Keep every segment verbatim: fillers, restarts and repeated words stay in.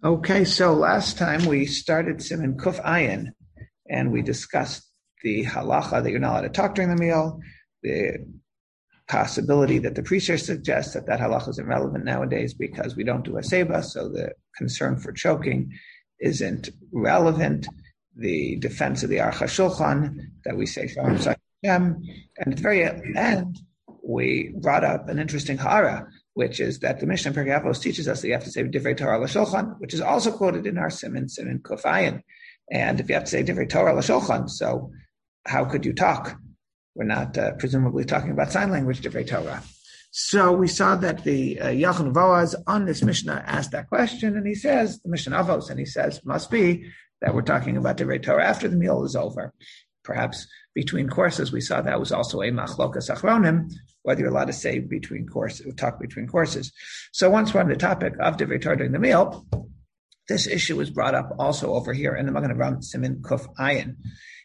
Okay, so last time we started Siman Kuf Ayin, and we discussed the halacha that you're not allowed to talk during the meal, the possibility that the preacher suggests that that halacha is irrelevant nowadays because we don't do a seba, so the concern for choking isn't relevant, the defense of the Aruch HaShulchan that we say Shalom Hashem, and at the very end, we brought up an interesting ha'ara, which is that the Mishnah in Pirkei Avos teaches us that you have to say Divrei Torah l'Shulchan, which is also quoted in our Siman, Siman Kuf Ayin. And if you have to say Divrei Torah l'Shulchan, so how could you talk? We're not uh, presumably talking about sign language Divrei Torah. So we saw that the uh, Yachin Voaz on this Mishnah asked that question, and he says, the Mishnah Avos, and he says, must be that we're talking about Divrei Torah after the meal is over. Perhaps between courses, we saw that was also a machlokas achronim, whether you're allowed to say between courses, talk between courses. So once we're on the topic of Divrei Torah during the meal, this issue was brought up also over here in the Magen Avraham Siman Kuf Ayin.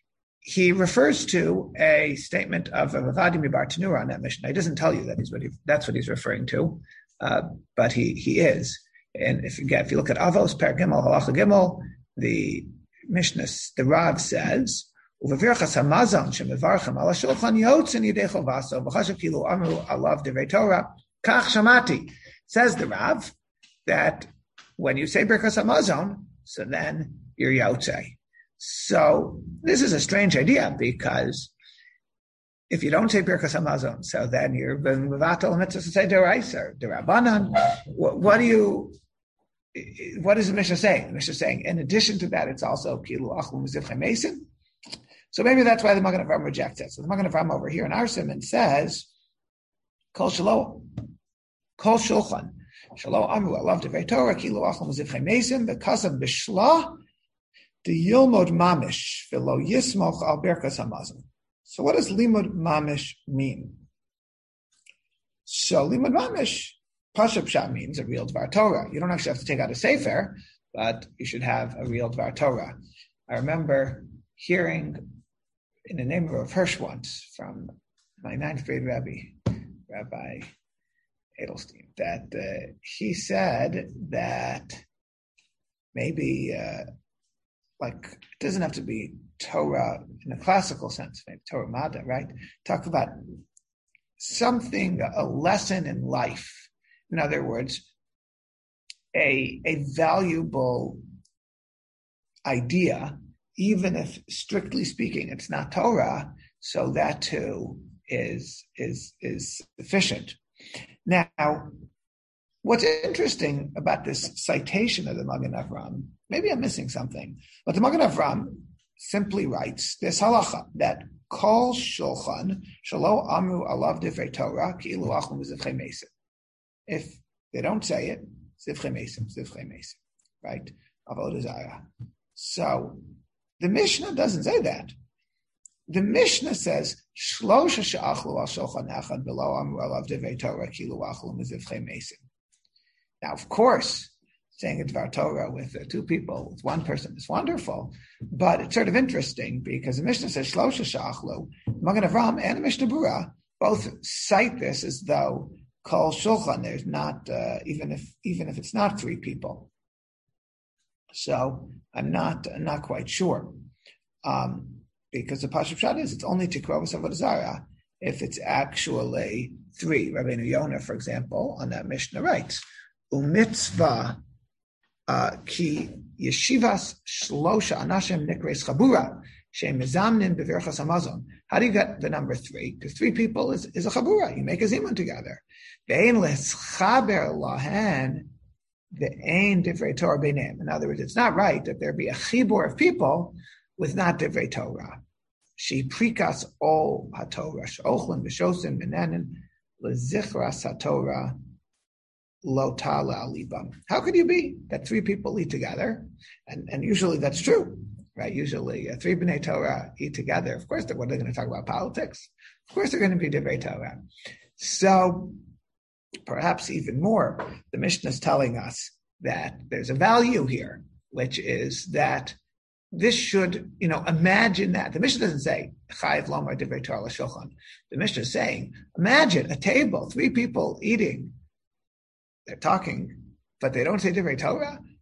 He refers to a statement of Rav Ovadia Bar Tanura on that Mishnah. He doesn't tell you that he's what he, that's what he's referring to, uh, but he he is. And if you get if you look at Avos Per Gimel Halacha Gimel, the Mishnah, the Rav says, "Uvavirchas hamazon shemevarchem ala shulchan yotzin yidei chovaso v'chashav kilu amru alav divrei Torah kach shamati." Says the Rav that when you say birchas hamazon, so then you're yotzei. So this is a strange idea because if you don't say birchas hamazon, so then you're ben mevatel mitzvah to say deraisa, derabanan. What, what do you? What is the Mishnah saying? The Mishnah is saying, in addition to that, it's also kilu achlu mizivchei mesim. So maybe that's why the Magen Avraham rejects it. So the Magen Avraham over here in our Siman says, Kol shelo, Kol shulchan, shelo amru alav divrei Torah, kilu achlu mizivchei mesim, b'kasav b'shlah, the yilmod mamish, v'lo yismoch al birkas hamazon. So what does limud mamish mean? So limud mamish, Pashup Pshat means a real Dvar Torah. You don't actually have to take out a sefer, but you should have a real Dvar Torah. I remember hearing in the name of Rav Hirsch once from my ninth grade Rebbe, Rabbi Edelstein, that uh, he said that maybe uh, like it doesn't have to be Torah in a classical sense, maybe Torah Mada, right? Talk about something, a lesson in life. In other words, a, a valuable idea, even if strictly speaking it's not Torah, so that too is is is sufficient. Now, what's interesting about this citation of the Magen Avraham, maybe I'm missing something, but the Magen Avraham simply writes this halacha that kol shulchan shelo amru alav divrei Torah ki'ilu achlu mizivchei mesim. If they don't say it, zivchei mesim, zivchei mesim, right? Avodah zarah. So the Mishnah doesn't say that. The Mishnah says shlosha she'achlu al shulchan echad below amru alav divrei Torah ki'ilu achlu mizivchei mesim. Now, of course, saying a Dvar Torah with uh, two people, with one person is wonderful, but it's sort of interesting because the Mishnah says shlosha she'achlu. Magen Avraham and the Mishnah Berurah both cite this as though Kol Shulchan, there's not, uh, even if even if it's not three people. So I'm not I'm not quite sure. Um, because the Pashup Pshat is, it's only Tikrovas Avodah Zarah if it's actually three. Rabbeinu Yonah, for example, on that Mishnah writes, Umitzvah uh, ki yeshivas shlosha anashim nikres chabura shem mezamnin bevirchas hamazon. How do you get the number three? Because three people is, is a chabura. You make a zimun together. Ve'ein leschaber lahen ve'ein divrei Torah b'neim. In other words, it's not right that there be a chibur of people with not divrei Torah. She prikas ol haTorah she'ochlin v'shosim v'nenin lezichras haTorah lo tala alibam. How could you be that three people eat together? And and usually that's true. Right, usually uh, three B'nai Torah eat together. Of course, what are they going to talk about? Politics. Of course, they're going to be Divrei Torah. So, perhaps even more, the Mishnah is telling us that there's a value here, which is that this should, you know, imagine that. The Mishnah doesn't say, Chayiv Lomar Divrei Torah L'Shulchan. The Mishnah is saying, imagine a table, three people eating, they're talking, but they don't say Divrei Torah.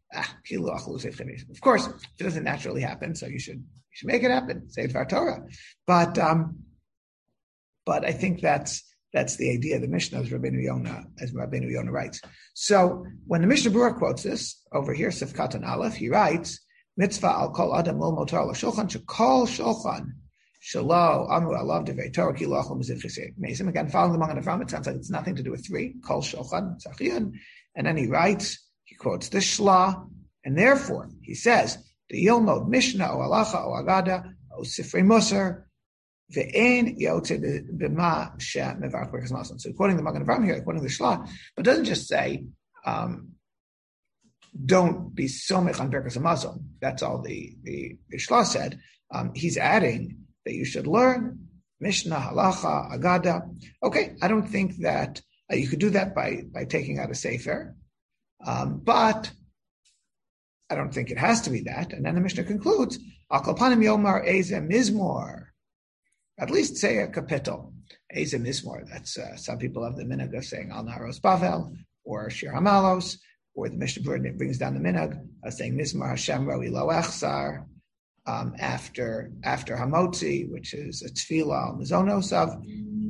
Ah, of course, it doesn't naturally happen, so you should you should make it happen. Say Dvar Torah, but um, but I think that's that's the idea of the Mishnah, as Rabbeinu Yonah, as Rabbeinu Yonah writes. So when the Mishnah Berurah quotes this over here, Sifkat Aleph, he writes, "Mitzvah al kol adam lil motar la shulchan shekol shulchan shelo amru alav devei Torah ki lo achol mizid chisei mesim." Again, following the Magen Avraham, it sounds like it's nothing to do with three. Kol shulchan tzachiyun, and then he writes. He quotes this shla, and therefore he says, "The Yilmod Mishnah o Halacha o Agada o Sifrei Musar ve'ein yotze b'ma she'mevarach b'Birkas Hamazon." So quoting the Magen Avraham here, quoting the shla, but doesn't just say, um, "Don't be somech on Birkas Hamazon." That's all the the, the shla said. Um, he's adding that you should learn Mishnah, Halacha, Agada. Okay, I don't think that uh, you could do that by by taking out a sefer. Um, but I don't think it has to be that. And then the Mishnah concludes, Al kol panim yomar eze mizmor. At least say a kapitel. Eze mizmor. That's uh, some people have the minhag of saying Al Naros Bavel or Shir Hamalos, or the Mishnah Berurah brings down the minhag of saying Mizmor Hashem Roi Lo Echsar um, after after Hamotzi, which is a tefillah al mizonosav.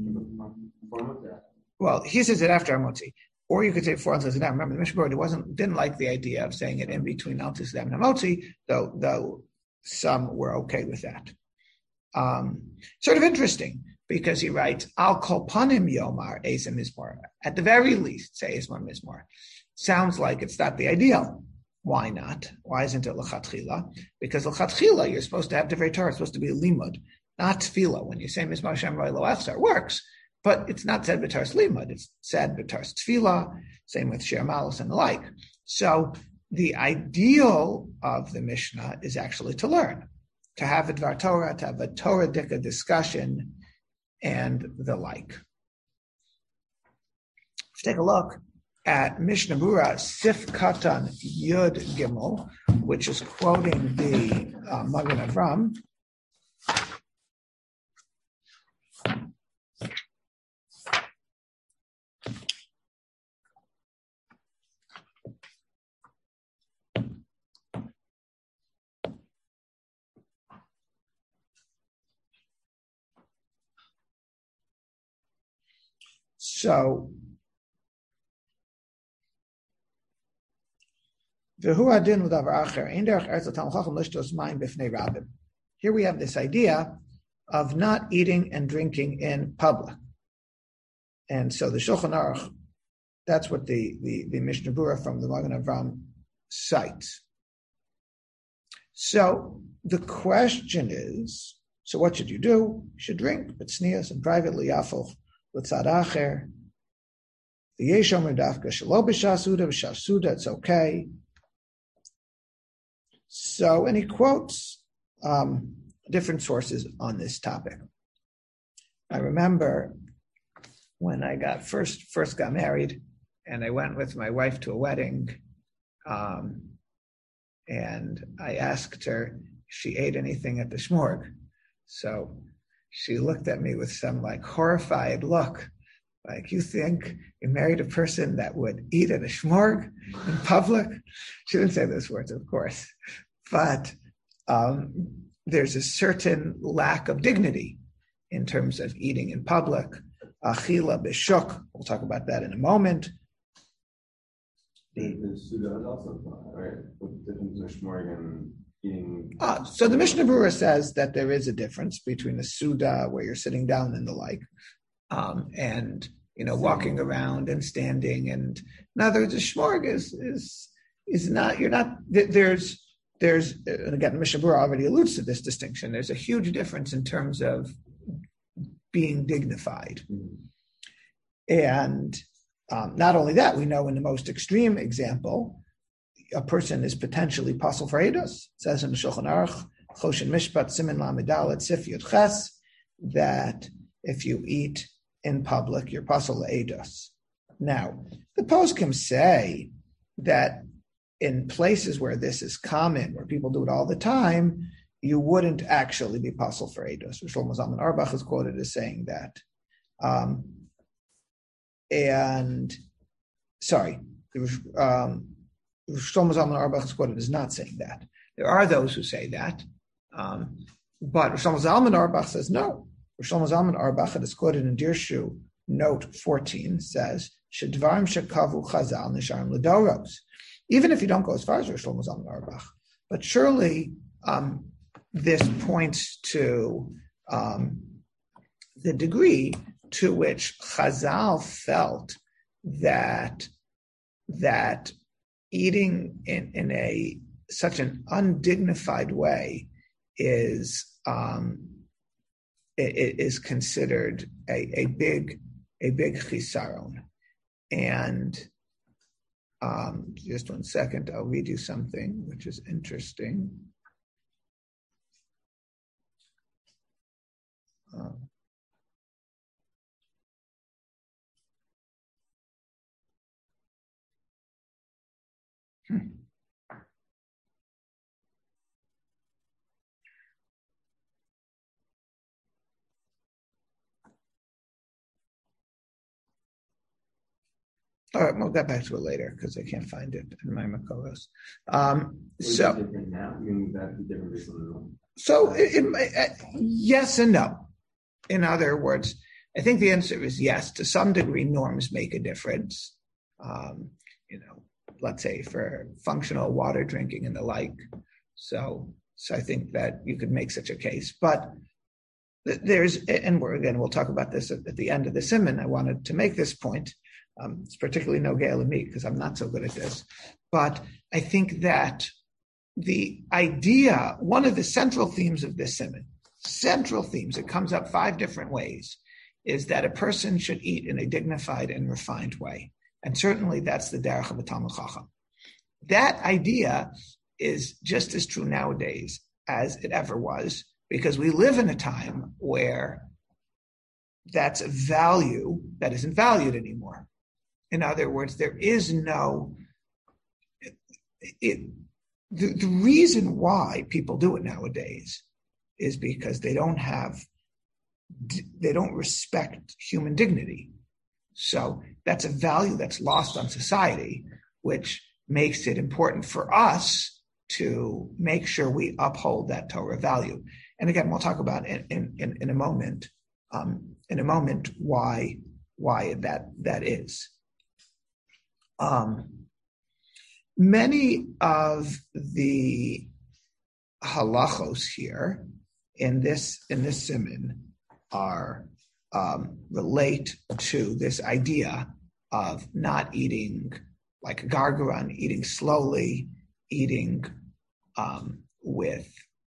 Well, he says it after Hamotzi. Or you could say before Al Tzitzidam. Remember, the Mishnah Berurah wasn't didn't like the idea of saying it in between Al Tzitzidam and Hamotzi, though though some were okay with that. Um, sort of interesting because he writes Al Kol Panim Yomar Eisa Mizmor. At the very least, say Ismar Mizmor. Sounds like it's not the ideal. Why not? Why isn't it L'chatchila? Because L'chatchila you're supposed to have Divrei Torah. It's supposed to be a limud, not tefillah. When you say Mizmor Hashem Roi Lo Echsar, it works. But it's not said b'taras limud; it's said b'taras tefillah. Same with shir malos and the like. So the ideal of the Mishnah is actually to learn, to have a dvar Torah, to have a Torah dika discussion, and the like. Let's take a look at Mishnah Berurah Sif Katan Yud Gimel, which is quoting the uh, Magen Avraham. So, here we have this idea of not eating and drinking in public. And so the Shulchan Aruch, that's what the, the, the Mishnah Berurah from the Magen Avraham cites. So the question is, so what should you do? You should drink, but tznius and privately yafoch. The Yeshomer Dafka Shalo B'Shasuda, B'Shasuda, it's okay. So, and he quotes um, different sources on this topic. I remember when I got first first got married, and I went with my wife to a wedding, um, and I asked her if she ate anything at the shmorg. So she looked at me with some like horrified look, like, you think you married a person that would eat at a shmorg in public? She didn't say those words, of course, but um, there's a certain lack of dignity in terms of eating in public. Achila b'shuk, we'll talk about that in a moment. The, the Suda is also right? What's the difference between shmorg and eating? Ah, so the Mishnah Berurah says that there is a difference between the Suda, where you're sitting down and the like, um, and you know, walking around and standing. And in other words, a shmorg is is is not. You're not. There's there's and again, the Mishnah Berurah already alludes to this distinction. There's a huge difference in terms of being dignified, mm-hmm. and um, not only that, we know in the most extreme example, a person is potentially pasul for eidos. It says in the Shulchan Aruch, Choshen Mishpat Siman Lamed Dalet Sif Yud Ches, that if you eat in public, you're pasul eidos. Now, the poskim say that in places where this is common, where people do it all the time, you wouldn't actually be pasul for eidos. Shlomo Zalman Auerbach is quoted as saying that. Um, and, sorry, um, Shlomo Zalman Auerbach is quoted as not saying that. There are those who say that, um, but Shlomo Zalman Auerbach says no. Shlomo Zalman Auerbach, it is quoted in Dirshu, note fourteen, says, Shedvarim shekavu chazal nisharim ledoros. Even if you don't go as far as Shlomo Zalman Auerbach, but surely um, this points to um, the degree to which Chazal felt that that eating in, in a such an undignified way is um, it is considered a, a big a big chisaron. And um, just one second, I'll read you something which is interesting. Uh, hmm. All right, we'll get back to it later because I can't find it in my Makoros. Um, so, so it, it, uh, yes and no. In other words, I think the answer is yes. To some degree, norms make a difference. Um, you know, let's say for functional water drinking and the like. So, so I think that you could make such a case. But there's, and we're again, we'll talk about this at, at the end of the Siman. I wanted to make this point. Um, it's particularly no Gael and me because I'm not so good at this. But I think that the idea, one of the central themes of this Siman, central themes, it comes up five different ways, is that a person should eat in a dignified and refined way. And certainly that's the derech of a Talmid Chacham. That idea is just as true nowadays as it ever was, because we live in a time where that's a value that isn't valued anymore. In other words, there is no, it, it, the, the reason why people do it nowadays is because they don't have, they don't respect human dignity. So that's a value that's lost on society, which makes it important for us to make sure we uphold that Torah value. And again, we'll talk about in, in, in a moment, um, in a moment why why that that is. Um, many of the halachos here in this in this siman are um, relate to this idea of not eating like a gargaran, eating slowly, eating um, with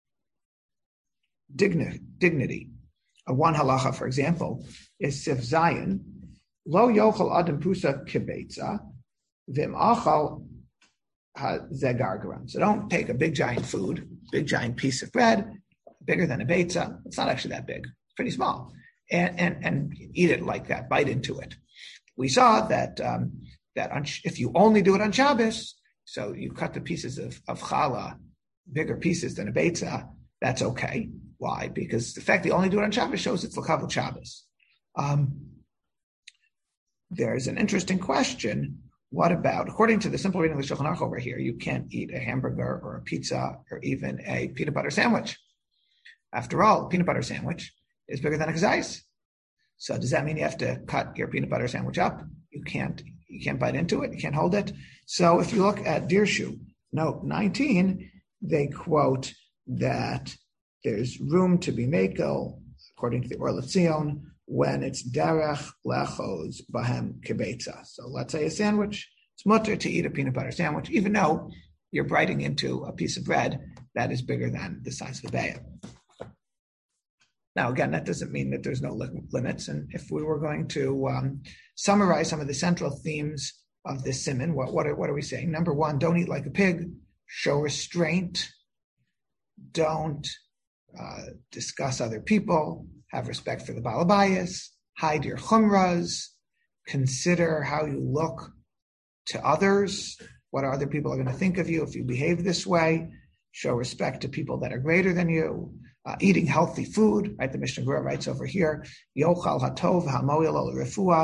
digni- dignity. Uh, one halacha, for example, is Sif Zayin, lo yochel adam pusa kibetza, vim achal zegargaran. So don't take a big giant food, big giant piece of bread, bigger than a betza. It's not actually that big, it's pretty small, and and and eat it like that, bite into it. We saw that um, that on, if you only do it on Shabbos, so you cut the pieces of, of challah, bigger pieces than a betza, that's okay. Why? Because the fact that you only do it on Shabbos shows it's l'kavod Shabbos. Um, there's an interesting question. What about, according to the simple reading of the Shulchan Aruch over here, you can't eat a hamburger or a pizza or even a peanut butter sandwich. After all, a peanut butter sandwich is bigger than a kazayis. So does that mean you have to cut your peanut butter sandwich up? You can't, you can't bite into it. You can't hold it. So if you look at Dirshu, note nineteen, they quote that there's room to be mekel, according to the Or L'Tzion, when it's derech lechos bahem kibetza. So let's say a sandwich, it's mutter to eat a peanut butter sandwich, even though you're biting into a piece of bread that is bigger than the size of a bayah. Now, again, that doesn't mean that there's no li- limits. And if we were going to um, summarize some of the central themes of this siman, what, what, are, what are we saying? Number one, don't eat like a pig, show restraint, don't uh, discuss other people, have respect for the balabayas, hide your chumras, consider how you look to others, what other people are going to think of you if you behave this way, show respect to people that are greater than you, uh, eating healthy food, right? The Mishnah Berurah writes over here, Yochal hatov hamoil al refuah,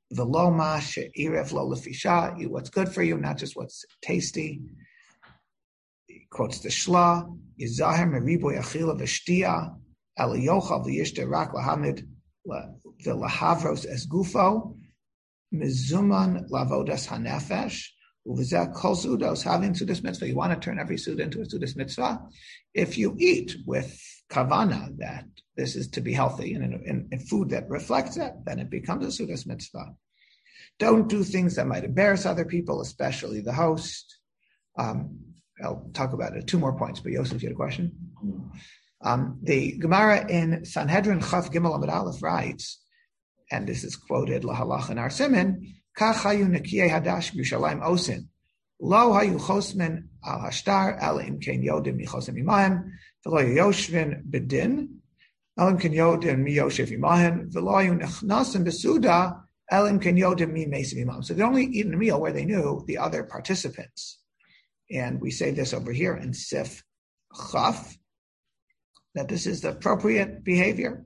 the lo ma she'iref lo lefisha, eat what's good for you, not just what's tasty. He quotes the Shla, Yizahir meriboy achila v'shtia, el yochal v'yishta rak lahamid v'lahavros es gufo, mizuman lavodas hanefesh, uv'zeh kol sudos having sudas mitzvah. You want to turn every suda into a sudas mitzvah? If you eat with kavana that this is to be healthy and in, in, in food that reflects that, then it becomes a sudas mitzvah. Don't do things that might embarrass other people, especially the host. Um, I'll talk about it. Two more points, but Yosef, you had a question? Um, the Gemara in Sanhedrin Chaf Gimel Amud Aleph writes, and this is quoted lahalach in our siman, Kach hayu nekiyei hadash Yerushalayim osin, lo hayu chosmen al hashtar el im ken yodim michosim imayim, v'lo yoshvin bedin, el im ken yodim mi yoshev imayim, v'lo hayu nechnasim besuda, el im ken yodim mi mesim imayim. So they only eat a meal where they knew the other participants. And we say this over here in Sif Chaf, that this is the appropriate behavior.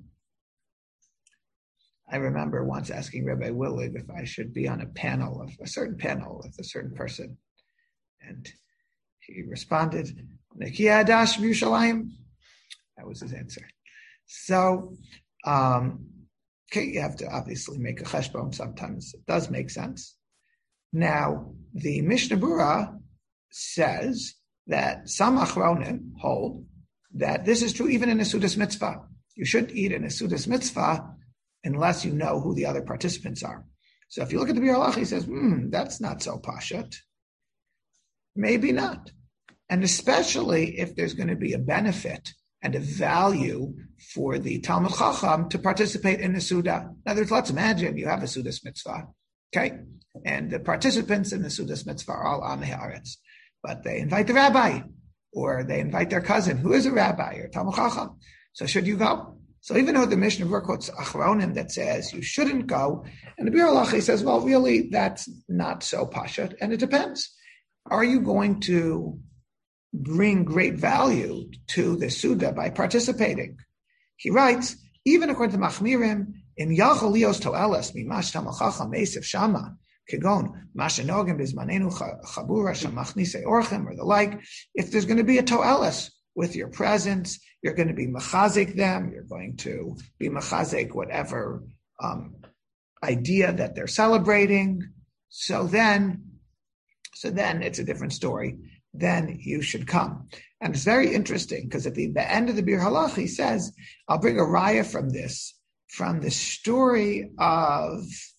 I remember once asking Rabbi Willig if I should be on a panel, of a certain panel with a certain person. And he responded, Nekiya Adash Yerushalayim. That was his answer. So, um, okay, you have to obviously make a cheshbon. Sometimes it does make sense. Now, the Mishnah Berurah says that some achronim hold that this is true even in a Sudas mitzvah. You shouldn't eat in a Sudas mitzvah unless you know who the other participants are. So if you look at the Bir Halacha, he says, hmm, that's not so pashat. Maybe not. And especially if there's going to be a benefit and a value for the Talmud Chacham to participate in the Suda. In other words, let's imagine you have a Sudas mitzvah, okay? And the participants in the Sudas mitzvah are all Amei Haaretz. But they invite the rabbi, or they invite their cousin, who is a rabbi, or Talmud Chacham. So should you go? So even though the Mishnah Berurah quotes Achronim that says you shouldn't go, and the Bir Halacha says, well, really, that's not so pashat, and it depends. Are you going to bring great value to the Suda by participating? He writes, even according to Machmirim, in Yachol Lios Toeles, Mimash Talmud Chacham Meisif Shama, Kegon, Mashanogim Bizmanenu Chabura Shamachnise Orchem, or the like, if there's going to be a toelis with your presence, you're going to be machazik them, you're going to be machazik whatever um, idea that they're celebrating. So then, so then it's a different story. Then you should come. And it's very interesting because at the, the end of the Bir Halacha, he says, I'll bring a raya from this, from the story of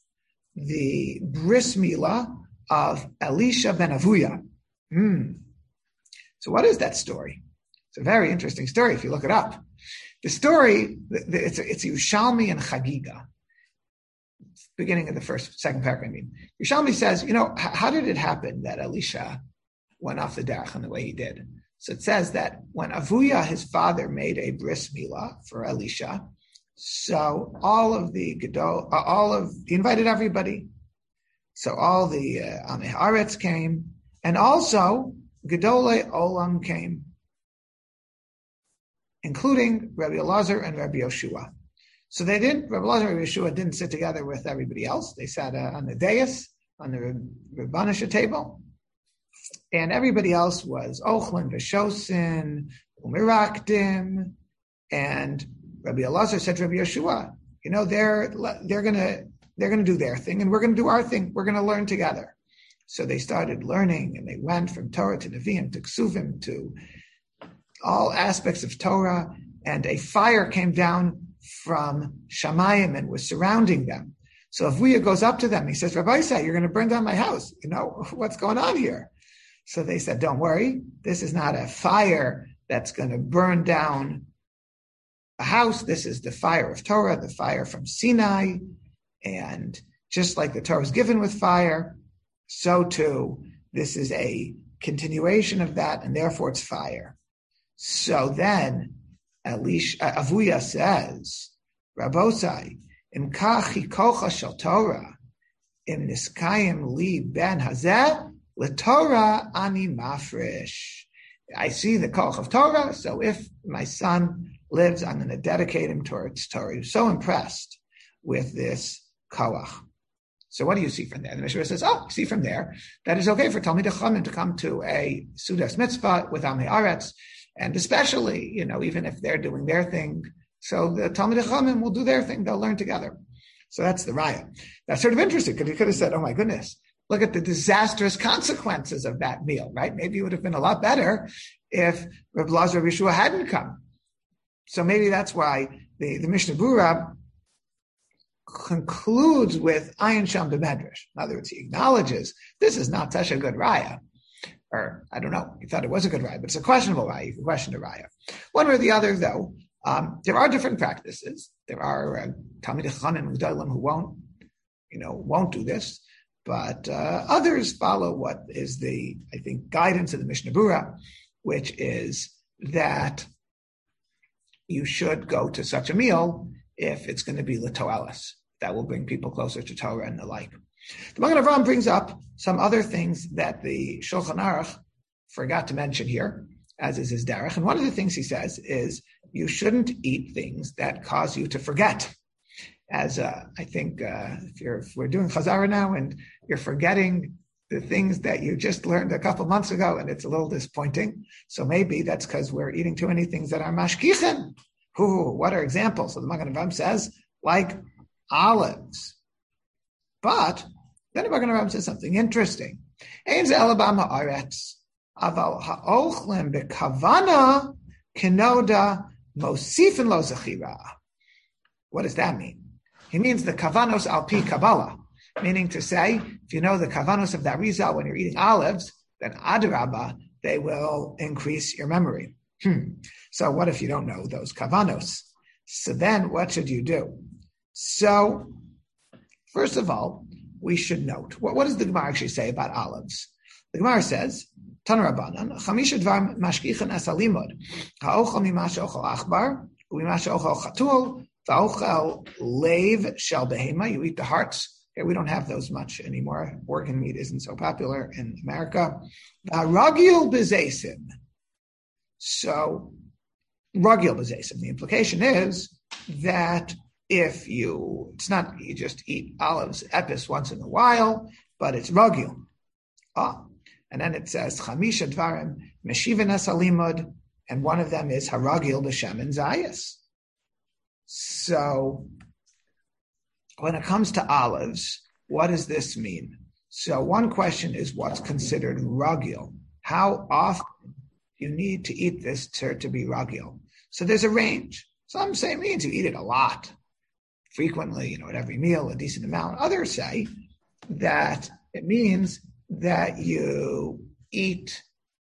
the bris milah of Elisha ben Avuya. Mm. So what is that story? It's a very interesting story if you look it up. The story, it's a, it's a Yerushalmi and Chagiga. Beginning of the first, second paragraph, I mean. Yerushalmi says, you know, h- how did it happen that Elisha went off the derech in the way he did? So it says that when Avuya, his father, made a bris milah for Elisha, so all of the Gedol, uh, all of, he invited everybody. So all the uh, Amei Haaretz came, and also Gedolei Olam came, including Rabbi Elazar and Rabbi Yoshua. So they didn't, Rabbi Elazar and Rabbi Yoshua didn't sit together with everybody else. They sat uh, on the dais, on the Rebbanisha table, and everybody else was Ochlin, Veshosin, Umirakdim, and Rabbi Elazar said to Rabbi Yoshua, you know, they're they're gonna they're gonna do their thing, and we're gonna do our thing. We're gonna learn together. So they started learning, and they went from Torah to Nevi'im to Ksuvim to all aspects of Torah. And a fire came down from Shamayim and was surrounding them. So Avuya goes up to them. He says, Rabbi Isai, you're going to burn down my house. You know what's going on here? So they said, don't worry. This is not a fire that's going to burn down a house. This is the fire of Torah, the fire from Sinai. And just like the Torah was given with fire, so too, this is a continuation of that, and therefore it's fire. So then, Elish, uh, Avuya says, Rabosai, im kachi kocha shel Torah, im niskayim li ben hazeh, l'Torah ani mafresh. I see the koch of Torah, so if my son lives, I'm going to dedicate him towards Torah. He was so impressed with this koach. So what do you see from there? The Mishnah says, oh, see from there that it's okay for Talmidei Chachamim to come to a Sudas Mitzvah with Amei Aretz, and especially, you know, even if they're doing their thing, so the Talmidei Chachamim will do their thing, they'll learn together. So that's the raya. That's sort of interesting, because you could have said, oh my goodness, look at the disastrous consequences of that meal, right? Maybe it would have been a lot better if Reb Elazar Reb Yeshua hadn't come. So maybe that's why the, the Mishnah Berurah concludes with Ayin Sham B'Medrash. In other words, he acknowledges this is not such a good raya. Or, I don't know, he thought it was a good raya, but it's a questionable raya. You can question the raya. One way or the other, though, um, there are different practices. There are uh, Talmidei Chachamim and Gedolim who won't, you know, won't do this. But uh, others follow what is the, I think, guidance of the Mishnah Berurah, which is that you should go to such a meal if it's going to be l'to'eles. That will bring people closer to Torah and the like. The Magen Avraham brings up some other things that the Shulchan Aruch forgot to mention here, as is his derech. And one of the things he says is you shouldn't eat things that cause you to forget. As uh, I think uh, if, you're, if we're doing Chazara now and you're forgetting the things that you just learned a couple months ago, and it's a little disappointing. So maybe that's because we're eating too many things that are mashkichen. Who? What are examples? So the Magen Avraham says, like olives. But then the Magen Avraham says something interesting. Ein ze elabam haaretz, aval haochlem bekavana kenoda mosifin lo zechira. What does that mean? He means the kavanos al pi Kabbalah, meaning to say, if you know the kavanos of that Arizal when you're eating olives, then adrabah, they will increase your memory. Hmm. So what if you don't know those kavanos? So then what should you do? So first of all, we should note, what, what does the Gemara actually say about olives? The Gemara says, Tana Rabbanan, chamisha dvar mashkichan es halimud, ha'ochel mima she'ochel achbar, u'mima she'ochel chatul, v'ochel leiv shel behema, you eat the hearts. Okay, we don't have those much anymore. Organ meat isn't so popular in America. V'ragil b'zeisim. So, ragil b'zeisim, the implication is that if you, it's not you just eat olives epis once in a while, but it's ragil. Ah, and then it says chamisha dvarim meshiven es halimud, and one of them is haragil b'shemen zayis. So, when it comes to olives, what does this mean? So, one question is what's considered ragil? How often you need to eat this to, to be ragil? So, there's a range. Some say it means you eat it a lot, frequently, you know, at every meal, a decent amount. Others say that it means that you eat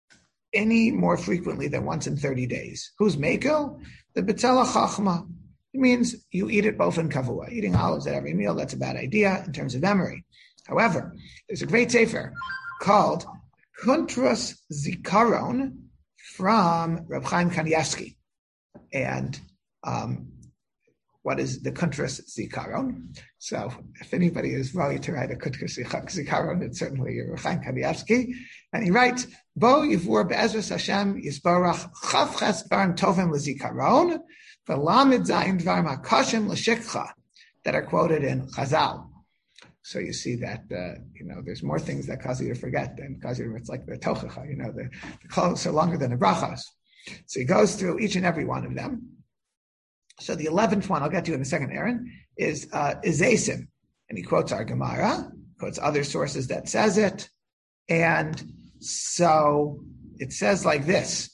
any more frequently than once in thirty days. Who's Mekel? The B'tzela Chachma. It means you eat it both in kavua. Eating olives at every meal, that's a bad idea in terms of memory. However, there's a great sefer called Kuntras Zikaron from Reb Chaim Kanievsky. And um, what is the Kuntras Zikaron? So if anybody is ready to write a Kuntras Zikaron, it's certainly Reb Chaim Kanievsky. And he writes, Bo Yivur Be'ezras Hashem Yisborach Chav Ches Dvarim Tovim L'Zikaron V'Lamed Zayin Dvarim HaKashim L'Shikcha that are quoted in Chazal. So you see that, uh, you know, there's more things that cause you to forget than cause you to, it's like the Tochacha, you know, the, the clothes are longer than the brachas. So he goes through each and every one of them. So the eleventh one, I'll get to in a second, Aaron, is uh, Izesim. And he quotes our Gemara, quotes other sources that says it. And so it says like this.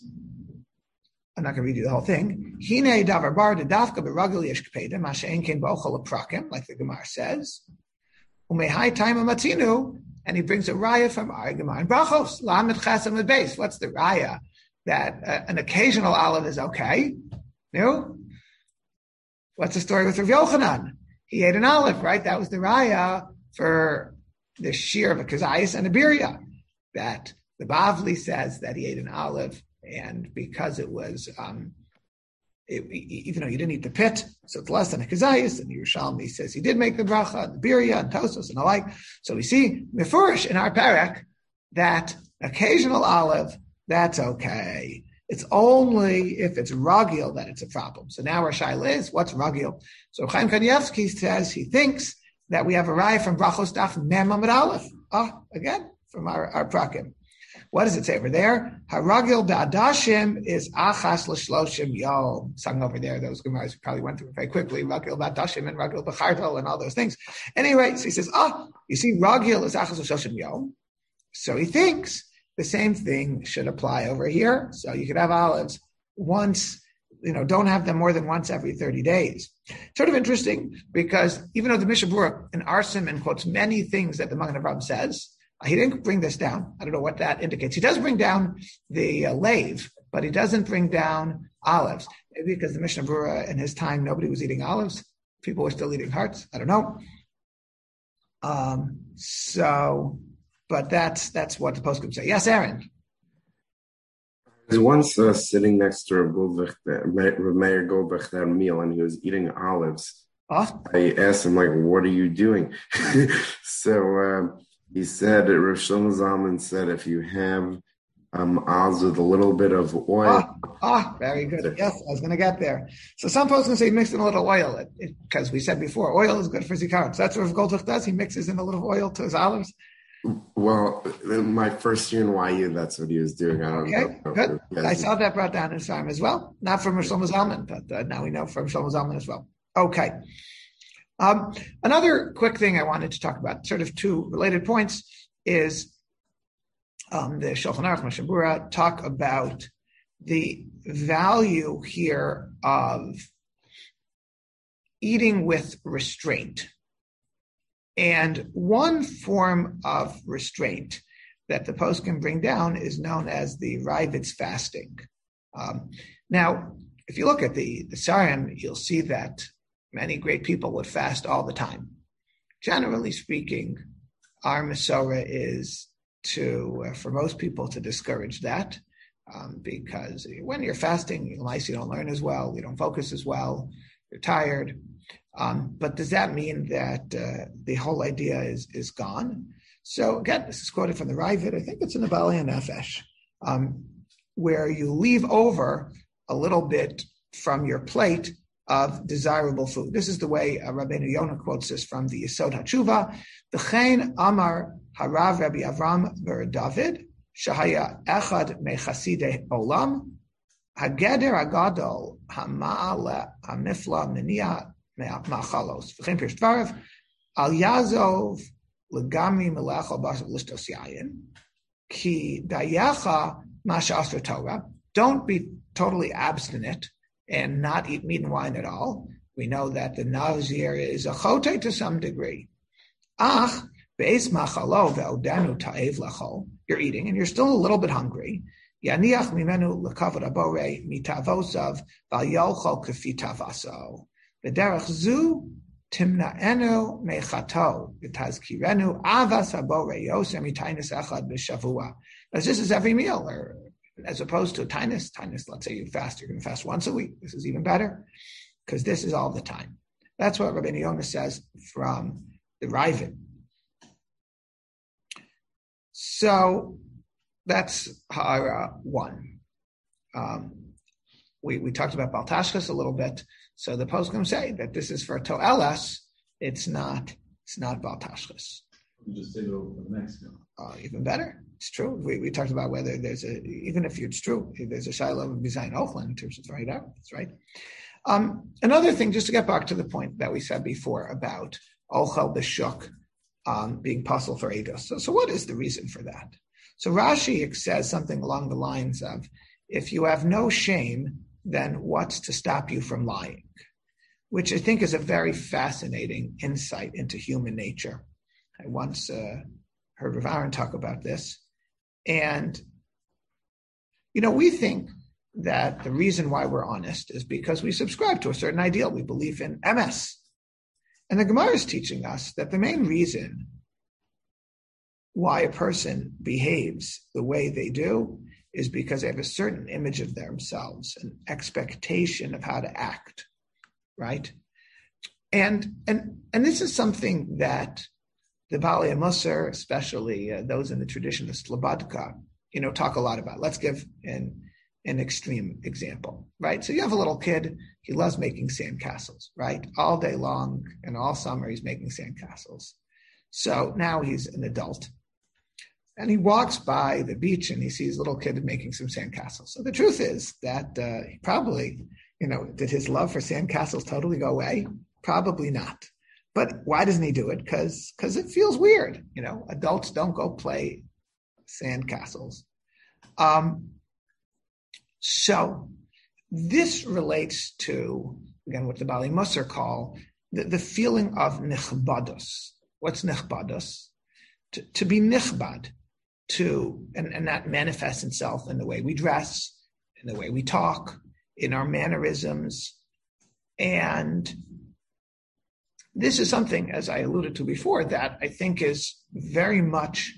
I'm not going to read you the whole thing. Hine davar bar de dafka beragil yeshkpedem mashein ken b'ochel aprakim, like the Gemara says. Umehai time matinu, and he brings a raya from our Gemara in Brachos lamed chesem base. What's the raya? That uh, an occasional olive is okay. No. What's the story with Rav Yochanan? He ate an olive, right? That was the raya for the shear of a kazayas and a birya. That the Bavli says that he ate an olive, and because it was, um, it, even though you didn't eat the pit, so it's less than a kazayas, and the Yerushalmi says he did make the bracha, and the birya, and tosos, and the like. So we see mefurish in our parak that occasional olive, that's okay. It's only if it's ragil that it's a problem. So now our shaila is, what's ragil? So Chaim Kanievsky says he thinks that we have a raya from Brachos Daf Mem Amud Aleph. Ah, again, from our, our prakim. What does it say over there? Haragil ba'adashim is achas l'shloshim yom. Sung over there, those Gemaras we probably went through very quickly. Ragil ba'adashim and ragil b'chartal and all those things. Anyway, so he says, ah, you see, ragil is achas l'shloshim yom. So he thinks the same thing should apply over here. So you could have olives once, you know, don't have them more than once every thirty days. Sort of interesting because even though the Mishnah Berurah in our Siman quotes many things that the Magen Avraham says, he didn't bring this down. I don't know what that indicates. He does bring down the uh, lave, but he doesn't bring down olives. Maybe because the Mishnah Berurah in his time, nobody was eating olives. People were still eating hearts. I don't know. Um, so, but that's that's what the poskim say. Yes, Aaron. I was once uh, sitting next to Rav Meir Goldbach that meal, and he was eating olives. Oh? I asked him, like, what are you doing? so um, he said, Rav Shlomo Zalman said, if you have um, olives with a little bit of oil. Ah, oh, oh, very good. Yes, I was going to get there. So some folks can say mix in a little oil, because we said before, oil is good for zikaron. So that's what Rav Goldbach does. He mixes in a little oil to his olives. Well, in my first year in Y U, that's what he was doing. I don't okay, know. Good. I saw that brought down in Sarm as well. Not from Shlomo Zalman, but uh, now we know from Shlomo Zalman as well. Okay. Um, another quick thing I wanted to talk about, sort of two related points, is um, the Shulchan Aruch Mishnah Berurah talk about the value here of eating with restraint. And one form of restraint that the post can bring down is known as the Ravid's fasting. Um, now, if you look at the, the Sarim, you'll see that many great people would fast all the time. Generally speaking, our Masorah is to, uh, for most people, to discourage that, um, because when you're fasting, you don't learn as well, you don't focus as well, you're tired. Um, but does that mean that uh, the whole idea is is gone? So again, this is quoted from the Ravid. I think it's in the Baalei Nefesh, um, where you leave over a little bit from your plate of desirable food. This is the way uh, Rabbeinu Yonah quotes this from the Yesod HaTshuva. V'chein Amar Harav Rabbi Avram ber David Shahaya Echad Mechasidei Olam Hageder Agadol Hama'ala Hamifla Miniyah Ma'achalos. V'chein Pirush Dvarav Al Yazov L'Gamri Melech Al Basar Listos Yayin Ki Dayacha Ma'Shasra Torah. Don't be totally abstinent and not eat meat and wine at all. We know that the Nazir is a chote to some degree. Ach, be'ez machalo ve'odenu ta'ev lachol. You're eating and you're still a little bit hungry. Yaniach mimenu lekavod abore mitavosav v'yolchol kefi tavaso. V'derech zu timna'enu mechato v'tazkirenu avas abore yosem mitainis echad b'shavua. As this is every meal, or as opposed to a tinus. Tinus, let's say you fast, you're going to fast once a week. This is even better because this is all the time. That's what Rabbeinu Yonah says from the Ravid. So that's Ha'ara one. Um, we, we talked about Baltashkas a little bit. So the poskim say that this is for To'elas. It's not, it's not Baltashkas. You just say it over Mexico. Uh, even better. It's true. We we talked about whether there's a, even if it's true, if there's a Shiloh of Bizayin Ochlan in terms of right out. That's right. Um, another thing, just to get back to the point that we said before about Ochel B'Shuk um, being possible for Eidos. So, so what is the reason for that? So Rashi says something along the lines of, if you have no shame, then what's to stop you from lying? Which I think is a very fascinating insight into human nature. I once uh, heard Rav Aaron talk about this. And, you know, we think that the reason why we're honest is because we subscribe to a certain ideal. We believe in M S. And the Gemara is teaching us that the main reason why a person behaves the way they do is because they have a certain image of themselves, an expectation of how to act, right? And and and this is something that the Baalei Musar, especially uh, those in the tradition of Slobodka, you know, talk a lot about. Let's give in an extreme example, right? So you have a little kid, he loves making sandcastles, right? All day long and all summer he's making sandcastles. So now he's an adult. And he walks by the beach and he sees a little kid making some sandcastles. So the truth is that uh, he probably, you know, did his love for sandcastles totally go away? Probably not. But why doesn't he do it? Because because it feels weird. You know, adults don't go play sandcastles. Um, so this relates to, again, what the Bali Musar call the, the feeling of nichbados. What's nichbados? To, to be nichbad, to, and, and that manifests itself in the way we dress, in the way we talk, in our mannerisms. And this is something, as I alluded to before, that I think is very much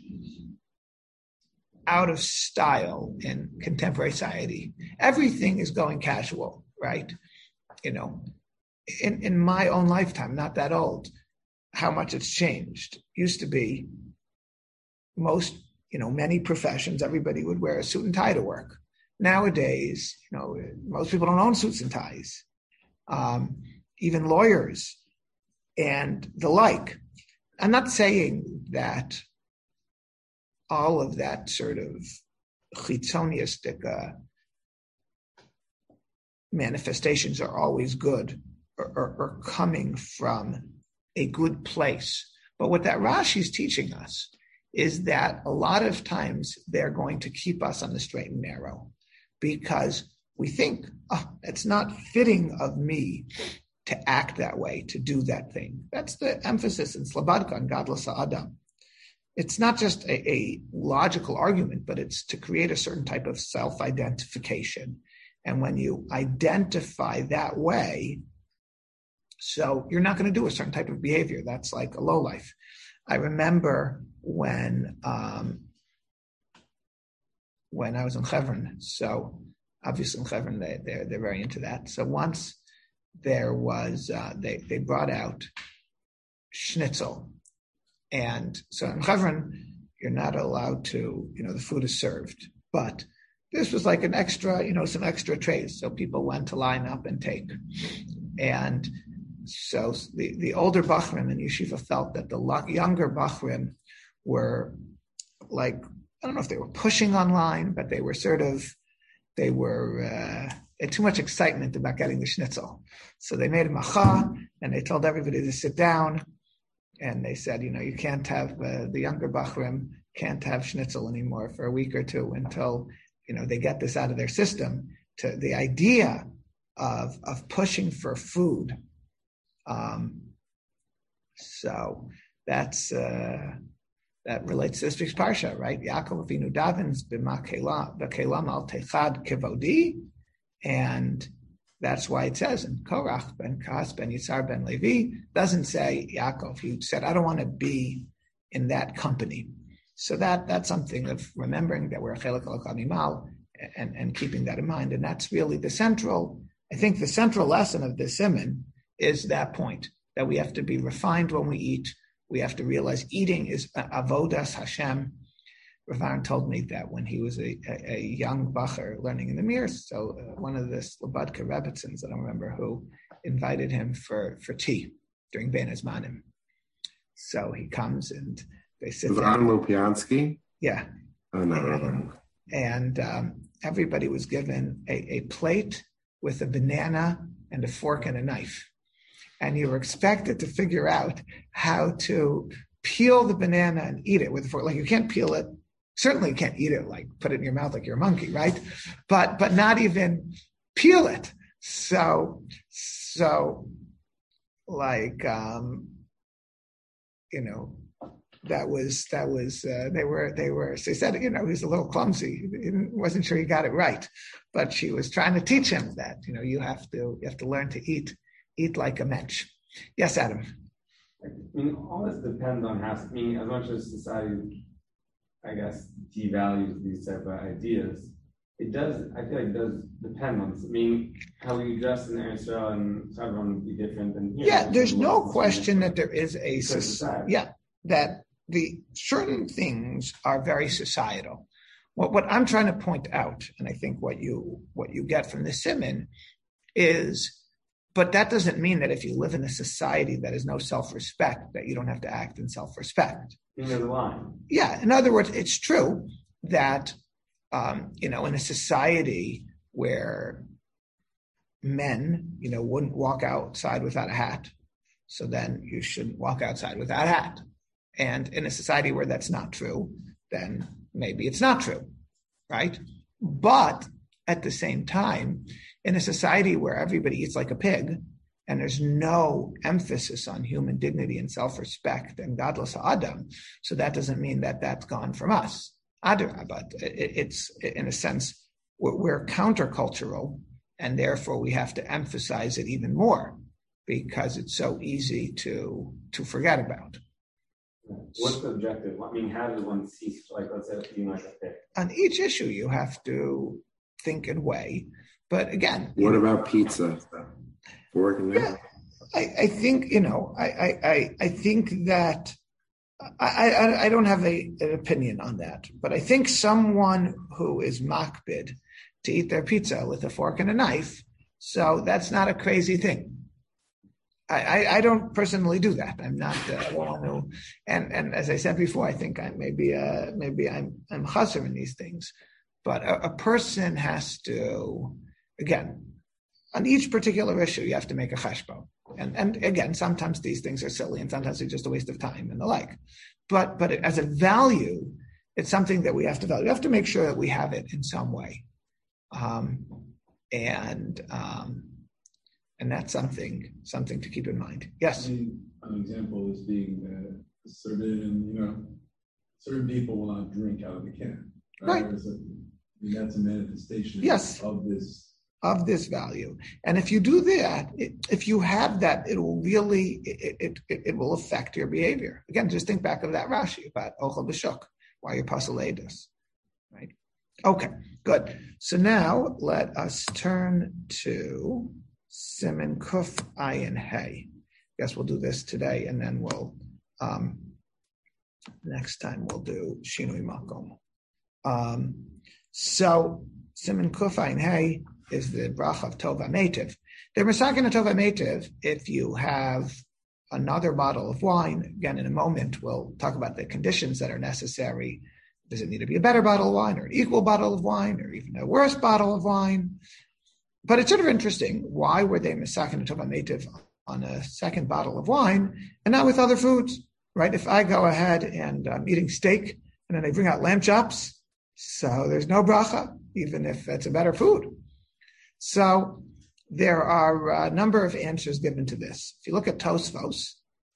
out of style in contemporary society. Everything is going casual, right? You know, in, in my own lifetime, not that old, how much it's changed. Used to be most, you know, many professions, everybody would wear a suit and tie to work. Nowadays, you know, most people don't own suits and ties, um, even lawyers and the like. I'm not saying that all of that sort of chitzoniistic uh, manifestations are always good or, or, or coming from a good place. But what that Rashi is teaching us is that a lot of times they're going to keep us on the straight and narrow because we think, oh, it's not fitting of me to act that way, to do that thing. That's the emphasis in Slabadka and Gadlas Adam. It's not just a, a logical argument, but it's to create a certain type of self-identification. And when you identify that way, so you're not going to do a certain type of behavior. That's like a lowlife. I remember when um, when I was in Chevron. So obviously in Chevron, they, they're, they're very into that. So once there was, uh, they, they brought out schnitzel. And so in Chevron, you're not allowed to, you know, the food is served. But this was like an extra, you know, some extra trays. So people went to line up and take. And so the, the older Bachrim in Yeshiva felt that the younger Bachrim were like, I don't know if they were pushing online, but they were sort of, they were, uh, had too much excitement about getting the schnitzel. So they made a macha and they told everybody to sit down. And they said, you know, you can't have, uh, the younger Bachrim can't have schnitzel anymore for a week or two until, you know, they get this out of their system. To the idea of, of pushing for food. Um, so that's, uh, that relates to this week's parsha, right? Yaakov Avinu davens b'kelam al techad kevodi, and that's why it says in Korach ben Kas ben Yitzhar ben Levi doesn't say Yaakov. He said, I don't want to be in that company. So that that's something of remembering that we're a chelek al kamimal and and keeping that in mind, and that's really the central. I think the central lesson of this siman is that point that we have to be refined when we eat. We have to realize eating is avodas Hashem. Rav Aaron told me that when he was a, a, a young bacher learning in the Mir, so uh, one of the Slobodka Rebbitzins, I don't remember who, invited him for, for tea during Ben Azmanim. So he comes and they sit down. Ron Lupiansky? Yeah. Oh, no, and no. and um, everybody was given a, a plate with a banana and a fork and a knife. And you were expected to figure out how to peel the banana and eat it with a fork. Like you can't peel it. Certainly you can't eat it, like put it in your mouth like you're a monkey, right? But but not even peel it. So, so like, um, you know, that was, that was, uh, they were, they were, so he said, you know, he was a little clumsy. He wasn't sure he got it right. But she was trying to teach him that, you know, you have to, you have to learn to eat. Eat like a mensch. Yes, Adam. I mean, all this depends on how, I mean, as much as society, I guess, devalues these type of ideas, it does, I feel like it does depend on, I mean, how we dress in Israel and so everyone would be different than here. Yeah, there's no question that there is a, society. yeah, that the certain things are very societal. what, what I'm trying to point out, and I think what you what you get from the Siman is, but that doesn't mean that if you live in a society that has no self-respect, that you don't have to act in self-respect. End of the line. Yeah, in other words, it's true that, um, you know, in a society where men, you know, wouldn't walk outside without a hat, so then you shouldn't walk outside without a hat. And in a society where that's not true, then maybe it's not true, right? But at the same time, in a society where everybody eats like a pig and there's no emphasis on human dignity and self-respect and gadlus ha'adam, so that doesn't mean that that's gone from us. But it's, in a sense, we're countercultural, and therefore we have to emphasize it even more because it's so easy to to forget about. What's the objective? I mean, how does one cease, like, let's say, being like a pig? On each issue, you have to think and weigh. But again, what about pizza? Working yeah, I, I think you know, I I I think that I I, I don't have a, an opinion on that, but I think someone who is makbid to eat their pizza with a fork and a knife, so that's not a crazy thing. I, I, I don't personally do that. I'm not uh, one who, and and as I said before, I think I maybe uh, maybe I'm I'm chaser in these things, but a, a person has to, again, on each particular issue, you have to make a cheshbon. And and again, sometimes these things are silly, and sometimes they're just a waste of time and the like. But but as a value, it's something that we have to value. We have to make sure that we have it in some way. Um, and um, and that's something something to keep in mind. Yes. I mean, an example is being uh, certain, you know, certain people will not drink out of the can. Right. right. A, I mean, that's a manifestation. Yes. of this of this value. And if you do that, it, if you have that, it will really it, it it it will affect your behavior. Again, just think back of that Rashi about Ochel B'Shuk, why you're Pasaledus, right? Okay, good. So now let us turn to Siman Kuf Ayin Hey. Guess we'll do this today, and then we'll um, next time we'll do Shinui Makom. Um, so Siman Kuf Ayin Hey is the bracha of Tova Meitiv. The Mesakin of Tova Meitiv, if you have another bottle of wine, again in a moment we'll talk about the conditions that are necessary. Does it need to be a better bottle of wine or an equal bottle of wine or even a worse bottle of wine? But it's sort of interesting. Why were they Mesakin Tova Meitiv on a second bottle of wine and not with other foods, right? If I go ahead and I'm eating steak and then they bring out lamb chops, so there's no bracha, even if it's a better food. So there are a number of answers given to this. If you look at Tosfos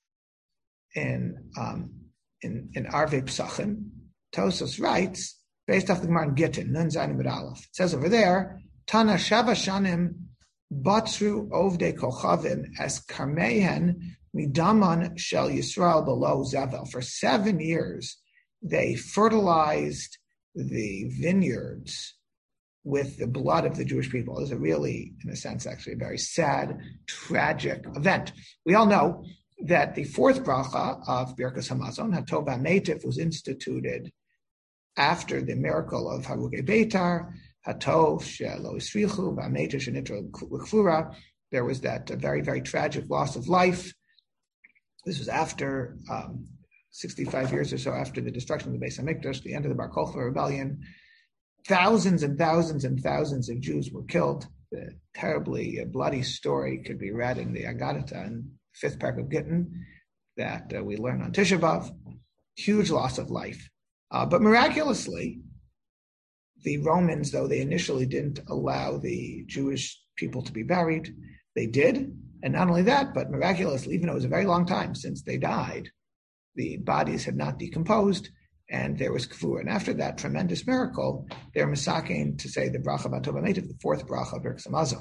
in, um, in, in Arvei Psachim, Tosfos writes, based off the Gemara in Gittin, Nun Zayin Amud Aleph, it says over there, Tana Shava Shanim Batzru Ovdei Kochavim as Karmehen Midaman Shel Yisrael below Zevel. For seven years, they fertilized the vineyards with the blood of the Jewish people. It was a really, in a sense, actually a very sad, tragic event. We all know that the fourth bracha of Birkas Hamazon, Hatov HaMeitiv, was instituted after the miracle of Harugei Beitar, Hatov Shelo Isrichu, VaMeitiv Shenitra L'Kfura. There was that uh, very, very tragic loss of life. This was after um, sixty-five years or so after the destruction of the Beis HaMikdash, the end of the Bar Kokhba rebellion. Thousands and thousands and thousands of Jews were killed. The terribly uh, bloody story could be read in the Agadah in the fifth parak of Gittin that uh, we learn on Tisha B'Av. Huge loss of life. Uh, but miraculously, the Romans, though they initially didn't allow the Jewish people to be buried, they did. And not only that, but miraculously, even though it was a very long time since they died, the bodies had not decomposed, and there was kfur. And after that tremendous miracle, they're masaking to say the bracha of Tova Meitiv, the fourth bracha of Birkas Hamazon.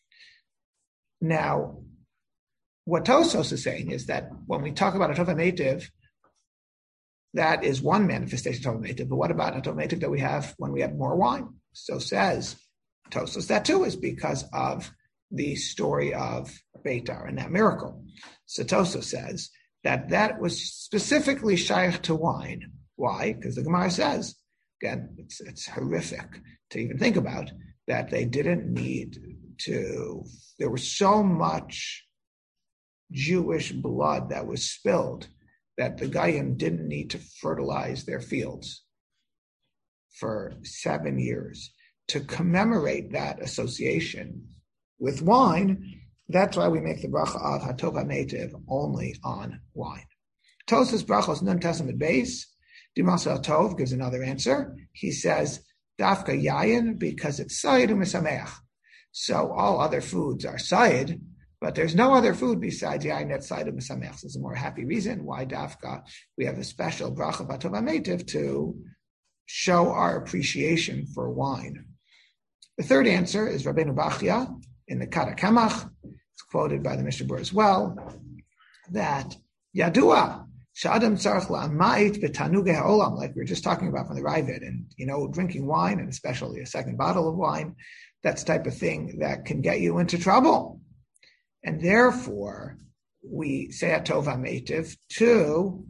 Now, what Tosfos is saying is that when we talk about a Tova Meitiv, that is one manifestation of Tova Meitiv. But what about a Tova Meitiv that we have when we have more wine? So says Tosfos, that too is because of the story of Beitar and that miracle. So Tosfos says that that was specifically shaykh to wine. Why? Because the Gemara says Again, it's it's horrific to even think about that they didn't need to. There was so much Jewish blood that was spilled that the Goyim didn't need to fertilize their fields for seven years to commemorate that association with wine. That's why we make the bracha of Hatov HaMeitiv only on wine. Tosas brachos nun testament base. Dimasel Tov gives another answer. He says, Dafka Yayin, because it's Sayid u'Misameach. So all other foods are Sayid, but there's no other food besides Yayin that's Sayid u'Misameach. There's a more happy reason why Dafka, we have a special bracha of Hatov HaMeitiv to show our appreciation for wine. The third answer is Rabbeinu Bachya in the Kara Kamach. It's quoted by the Mishnah Berurah as well, that Yadua, Shadam tzarich la'amait b'tanugei ha'olam, like we were just talking about from the Ravid, and you know, drinking wine, and especially a second bottle of wine, that's the type of thing that can get you into trouble. And therefore, we say Hatov HaMeitiv to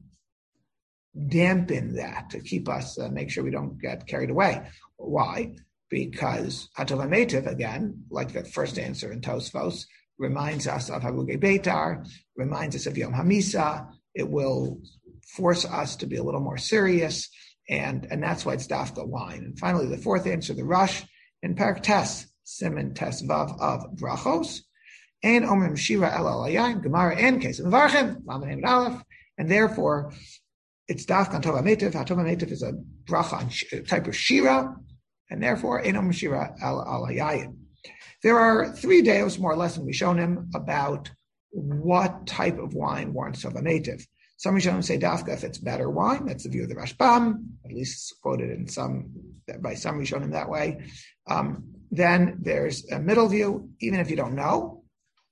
dampen that, to keep us, uh, make sure we don't get carried away. Why? Because Hatov HaMeitiv, again, like that first answer in Tosfos, reminds us of Harugei Beitar, reminds us of Yom HaMisa. It will force us to be a little more serious, and, and that's why it's Dafka wine. And finally, the fourth answer, the Rush in Parak Tes, Siman Tes Vav of Brachos, and Omer Shira El Alayayin, Gemara and Kesef Varchim, Lamed Hamid Aleph, and therefore it's Dafka on Hatov HaMeitiv. Hatov HaMeitiv is a bracha on a type of Shira, and therefore Ein Omer Shira El Alayayin. There are three deos, more or less, in Rishonim about what type of wine warrants Hatov HaMeitiv. Some Rishonim say Dafka if it's better wine. That's the view of the Rashbam, at least it's quoted in some by some Rishonim that way. Um, then there's a middle view, even if you don't know.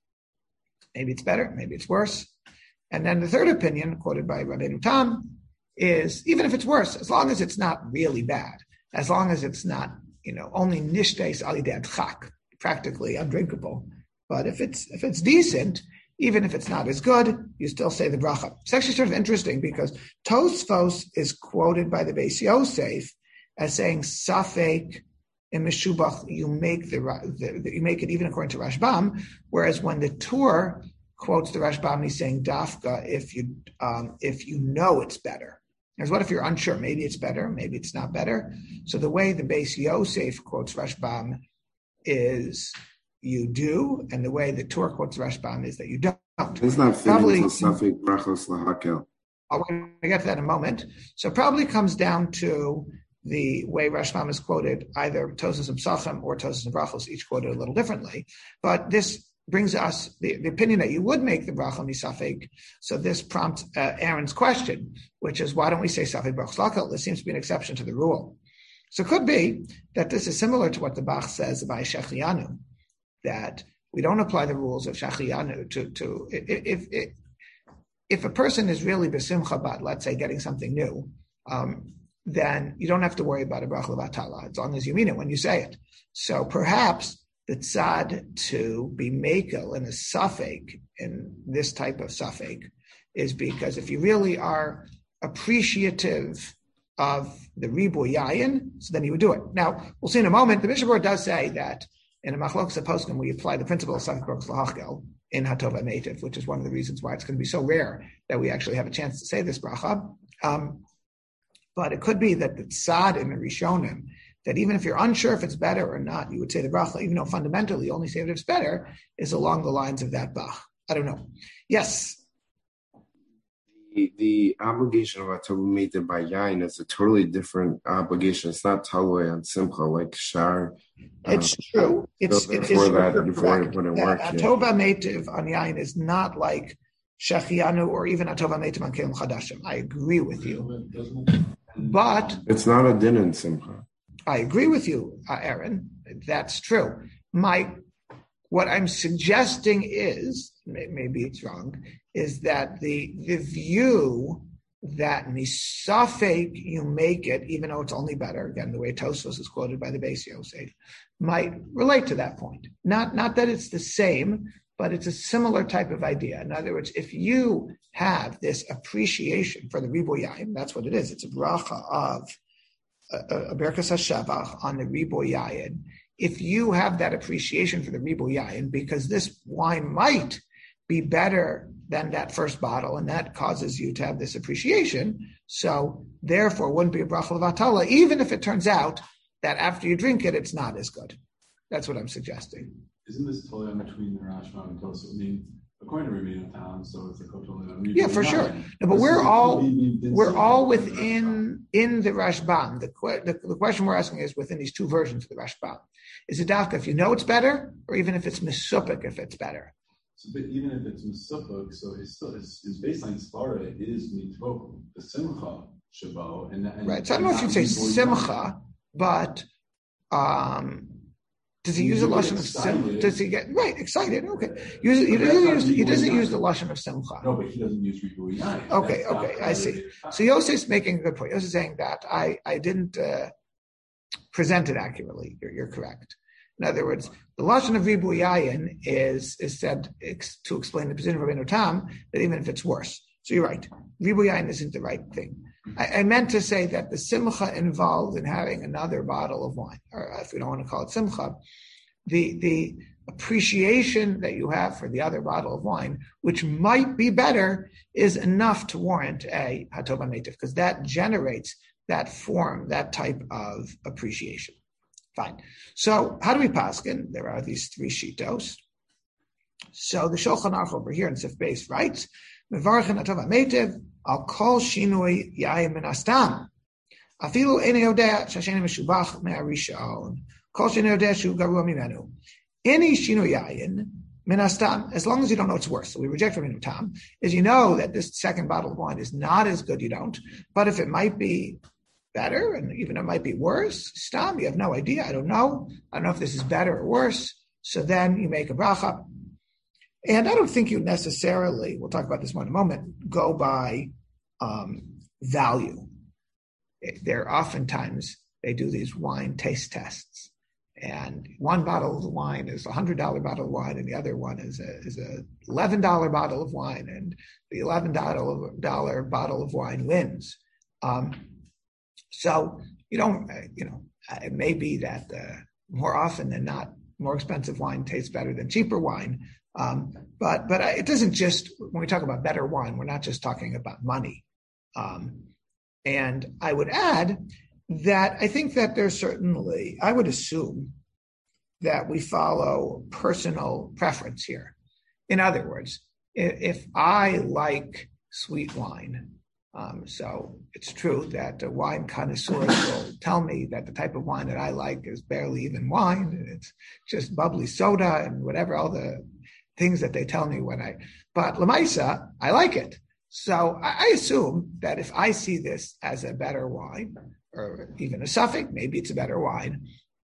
Maybe it's better, maybe it's worse. And then the third opinion, quoted by Rabbeinu Tam, is even if it's worse, as long as it's not really bad, as long as it's not, you know, only nishtes alidei adchak, practically undrinkable. But if it's if it's decent, even if it's not as good, you still say the bracha. It's actually sort of interesting because Tosfos is quoted by the Beis Yosef as saying safek in meshubach, you make the, the you make it even according to Rashbam, whereas when the Tur quotes the Rashbam, he's saying dafka if you um, if you know it's better. Because what if you're unsure? Maybe it's better, maybe it's not better. So the way the Beis Yosef quotes Rashbam is you do, and the way the Tur quotes Rashbam is that you don't. It's not probably safek brachos lahakel. I'm going to get to that in a moment. So probably comes down to the way Rashbam is quoted, either Tosas and Psachim or Tosas and Brachos, each quoted a little differently. But this brings us the, the opinion that you would make the bracha misafek. So this prompts uh, Aaron's question, which is, why don't we say safek brachos lakel? This seems to be an exception to the rule. So it could be that this is similar to what the Bach says by Shechianu, that we don't apply the rules of Shechianu to, to if, if, if a person is really besimcha bat, let's say, getting something new, um, then you don't have to worry about a bracha levatala, as long as you mean it when you say it. So perhaps the tzad to be mekel in a safek, in this type of safek, is because if you really are appreciative of the ribu yayin, so then you would do it. Now, we'll see in a moment, the Mishnah Berurah does say that in a machlokas poskim we apply the principle of safek brachos lahachkel in Hatov HaMeitiv, which is one of the reasons why it's going to be so rare that we actually have a chance to say this bracha. Um, But it could be that the tzad in the Rishonim, that even if you're unsure if it's better or not, you would say the bracha, even though fundamentally you only say if it's better, is along the lines of that bach. I don't know. Yes? The, the obligation of Hatov HaMeitiv by Yain is a totally different obligation. It's not talui on simcha, like shar. It's um, true. It's, so it is that, correct. it wouldn't work. Hatov HaMeitiv on Yain is not like Shechianu or even Hatov HaMeitiv on Kelim Chadashim. I agree with you. But it's not a din in simcha. I agree with you, uh, Aaron. That's true. My, what I'm suggesting is, maybe it's wrong, is that the the view that misafek you make it, even though it's only better, again, the way Tosfos is quoted by the Beis Yosef, might relate to that point. Not, not that it's the same, but it's a similar type of idea. In other words, if you have this appreciation for the ribu yayin, that's what it is. It's a bracha of a, a Berkas HaShavach on the Riboy Yayin, if you have that appreciation for the Riboy Yayin, because this wine might be better than that first bottle, and that causes you to have this appreciation, so therefore wouldn't be a bracha levatala, even if it turns out that after you drink it, it's not as good. That's what I'm suggesting. Isn't this totally in between the Rashba and Tosfos? I mean, according to Rabbeinu Tam, so it's a totally on. Yeah, for sure. No, but we're all we're all within in the Rashbam. The, the the question we're asking is within these two versions of the Rashbam. Is it dafka if you know it's better, or even if it's misupik if it's better? So, but even if it's misupik, so it's still his, his baseline svara is mitvok the simcha shabo, and, and right. So I don't know if you'd say simcha, but um. Does he use the lashon of simcha? Does he get right excited? Okay, use, he doesn't use he doesn't use the lashon of simcha. No, but he doesn't use ribuy yayin. Okay, That's okay, I see. So Yosef's making a good point. Yosef's saying that I I didn't uh, present it accurately. You're, you're correct. In other words, the lashon of ribuy yayin is is said ex, to explain the position of Rabbeinu Tam that even if it's worse. So you're right. Ribuy yayin isn't the right thing. I, I meant to say that the simcha involved in having another bottle of wine, or if we don't want to call it simcha, the the appreciation that you have for the other bottle of wine, which might be better, is enough to warrant a hatov native, because that generates that form, that type of appreciation. Fine. So how do we paskin? There are these three shitos. So the Shulchan Aruch over here in Sif Beis writes, Mevarchen hatov native. I'll call shinui yayin min astam. Afilu eni yodea shasheni meshubach me'arishon. Kol shinui yodea shu garua mimenu. Any shinui yayin min astam, as long as you don't know it's worse. So we reject Rabbeinu Tam, is you know that this second bottle of wine is not as good, you don't. But if it might be better, and even it might be worse, stam, you have no idea. I don't know. I don't know if this is better or worse. So then you make a bracha. And I don't think you necessarily, we'll talk about this more in a moment, go by um, value. There oftentimes, they do these wine taste tests. And one bottle of wine is a one hundred dollars bottle of wine, and the other one is a is a eleven dollars bottle of wine, and the eleven dollars bottle of wine wins. Um, so, you don't, you know, it may be that uh, more often than not, more expensive wine tastes better than cheaper wine. Um, but but it doesn't just, when we talk about better wine, we're not just talking about money. Um, and I would add that I think that there's certainly, I would assume that we follow personal preference here. In other words, if, if I like sweet wine, um, so it's true that the wine connoisseurs will tell me that the type of wine that I like is barely even wine, it's just bubbly soda and whatever, all the things that they tell me when I, but Lamaisa, I like it. So I, I assume that if I see this as a better wine, or even a suffix, maybe it's a better wine,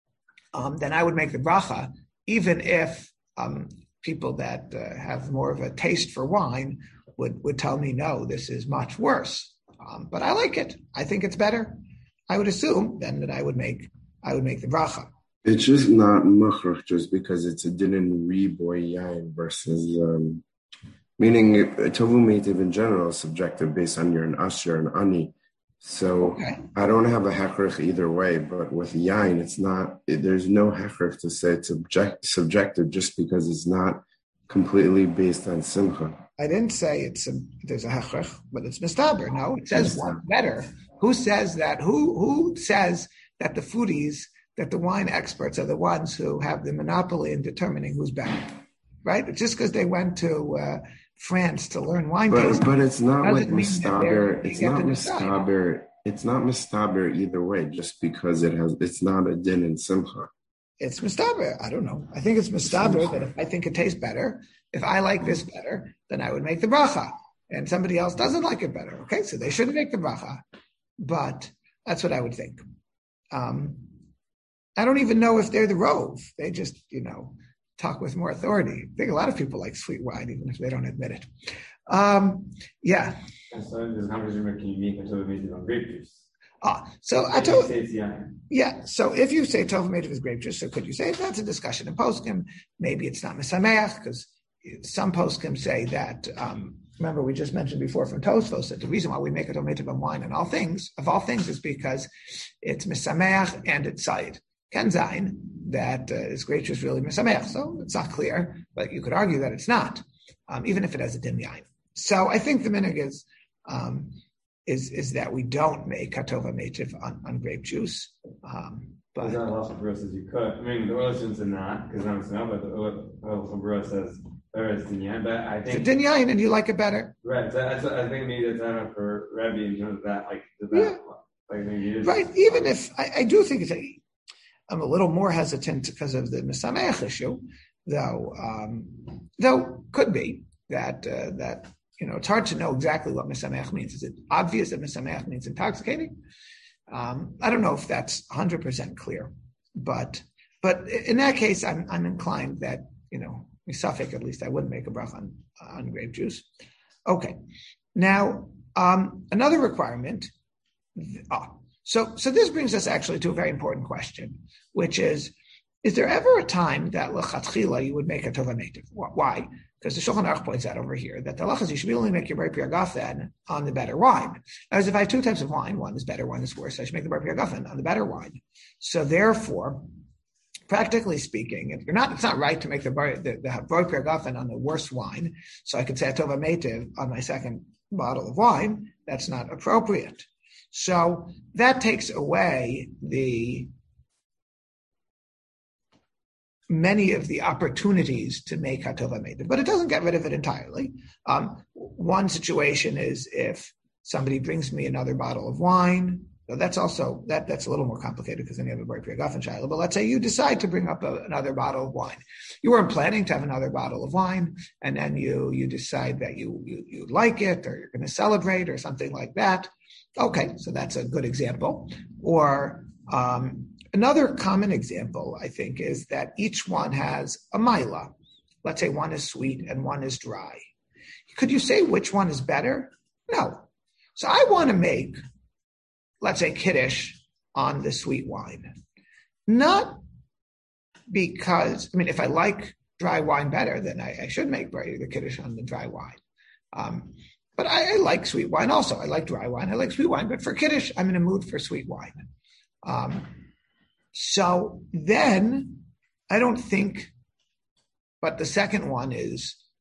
um, then I would make the bracha, even if um, people that uh, have more of a taste for wine would, would tell me, no, this is much worse. Um, but I like it. I think it's better. I would assume then that I would make I would make the bracha. It's just not mukhrach just because it's a dinin riboy yain versus, um, meaning tovu meitiv in general is subjective based on you're an asher and ani. So okay. I don't have a hechrich either way, but with yain, it's not, it, there's no hechrich to say it's subject, subjective just because it's not completely based on simcha. I didn't say it's a, there's a hechrich, but it's mistaber. No, it says one better. Who says that? Who who says that the foodies, that the wine experts are the ones who have the monopoly in determining who's better, right? Just because they went to uh, France to learn wine but, tasting, but it's not like mistaber. It's not mistaber. It's not mistaber either way. Just because it has, it's not a din in simcha. It's mistaber. I don't know. I think it's mistaber that if I think it tastes better, if I like this better, then I would make the bracha, and somebody else doesn't like it better. Okay, so they shouldn't make the bracha, but that's what I would think. Um, I don't even know if they're the rove. They just, you know, talk with more authority. I think a lot of people like sweet wine, even if they don't admit it. Um, yeah. And so there's how much can you make until it made it on grape juice? Ah, so I told yeah. So if you say tofu made of grape juice, so could you say that's a discussion in poskim? Maybe it's not misameach because some poskim say that um, remember we just mentioned before from Tosfos that the reason why we make a tomato on wine and all things, of all things, is because it's misameach and it's said. Ken zayin that uh, is grape juice really misameach, so it's not clear, but you could argue that it's not, um, even if it has a din yain. So I think the minhag is um, is is that we don't make katova meitiv on, on grape juice. Um, but it's not also for us as you could. I mean, the oil students are not because I'm saying, but the oil for us says there is din yain. But I think it's a din yain, and you like it better, right? So that's I think maybe that's not for Rebbe in terms of that, like does that, yeah. like maybe it is, right. Even if I, I do think it's a. I'm a little more hesitant because of the misameach issue, though. Um, though could be that uh, that you know it's hard to know exactly what misameach means. Is it obvious that misameach means intoxicating? Um, I don't know if that's one hundred percent clear, but but in that case, I'm I'm inclined that you know misafek at least I wouldn't make a bracha on on grape juice. Okay, now um, another requirement. Oh, So, so this brings us actually to a very important question, which is, is there ever a time that l'chatchila you would make a tova meitiv? Why? Because the Shulchan Aruch points out over here that the halacha is you should only make your bar piyagafen on the better wine. As if I have two types of wine, one is better, one is worse, I should make the bar piyagafen on the better wine. So therefore, practically speaking, if you're not, it's not right to make the bar the, the bar piyagafen on the worst wine. So I could say a tova meitiv on my second bottle of wine. That's not appropriate. So that takes away the many of the opportunities to make hatova meitiv, but it doesn't get rid of it entirely. Um, one situation is if somebody brings me another bottle of wine. So that's also that that's a little more complicated because then you have a bar piyagafen shayla. But let's say you decide to bring up a, another bottle of wine. You weren't planning to have another bottle of wine, and then you you decide that you you, you like it or you're going to celebrate or something like that. Okay, so that's a good example. Or um, another common example, I think, is that each one has a mila. Let's say one is sweet and one is dry. Could you say which one is better? No. So I want to make, let's say, kiddush on the sweet wine. Not because, I mean, if I like dry wine better, then I, I should make the kiddush on the dry wine. Um, But I, I like sweet wine also. I like dry wine. I like sweet wine. But for Kiddush, I'm in a mood for sweet wine. Um, so then I don't think, but the second one is,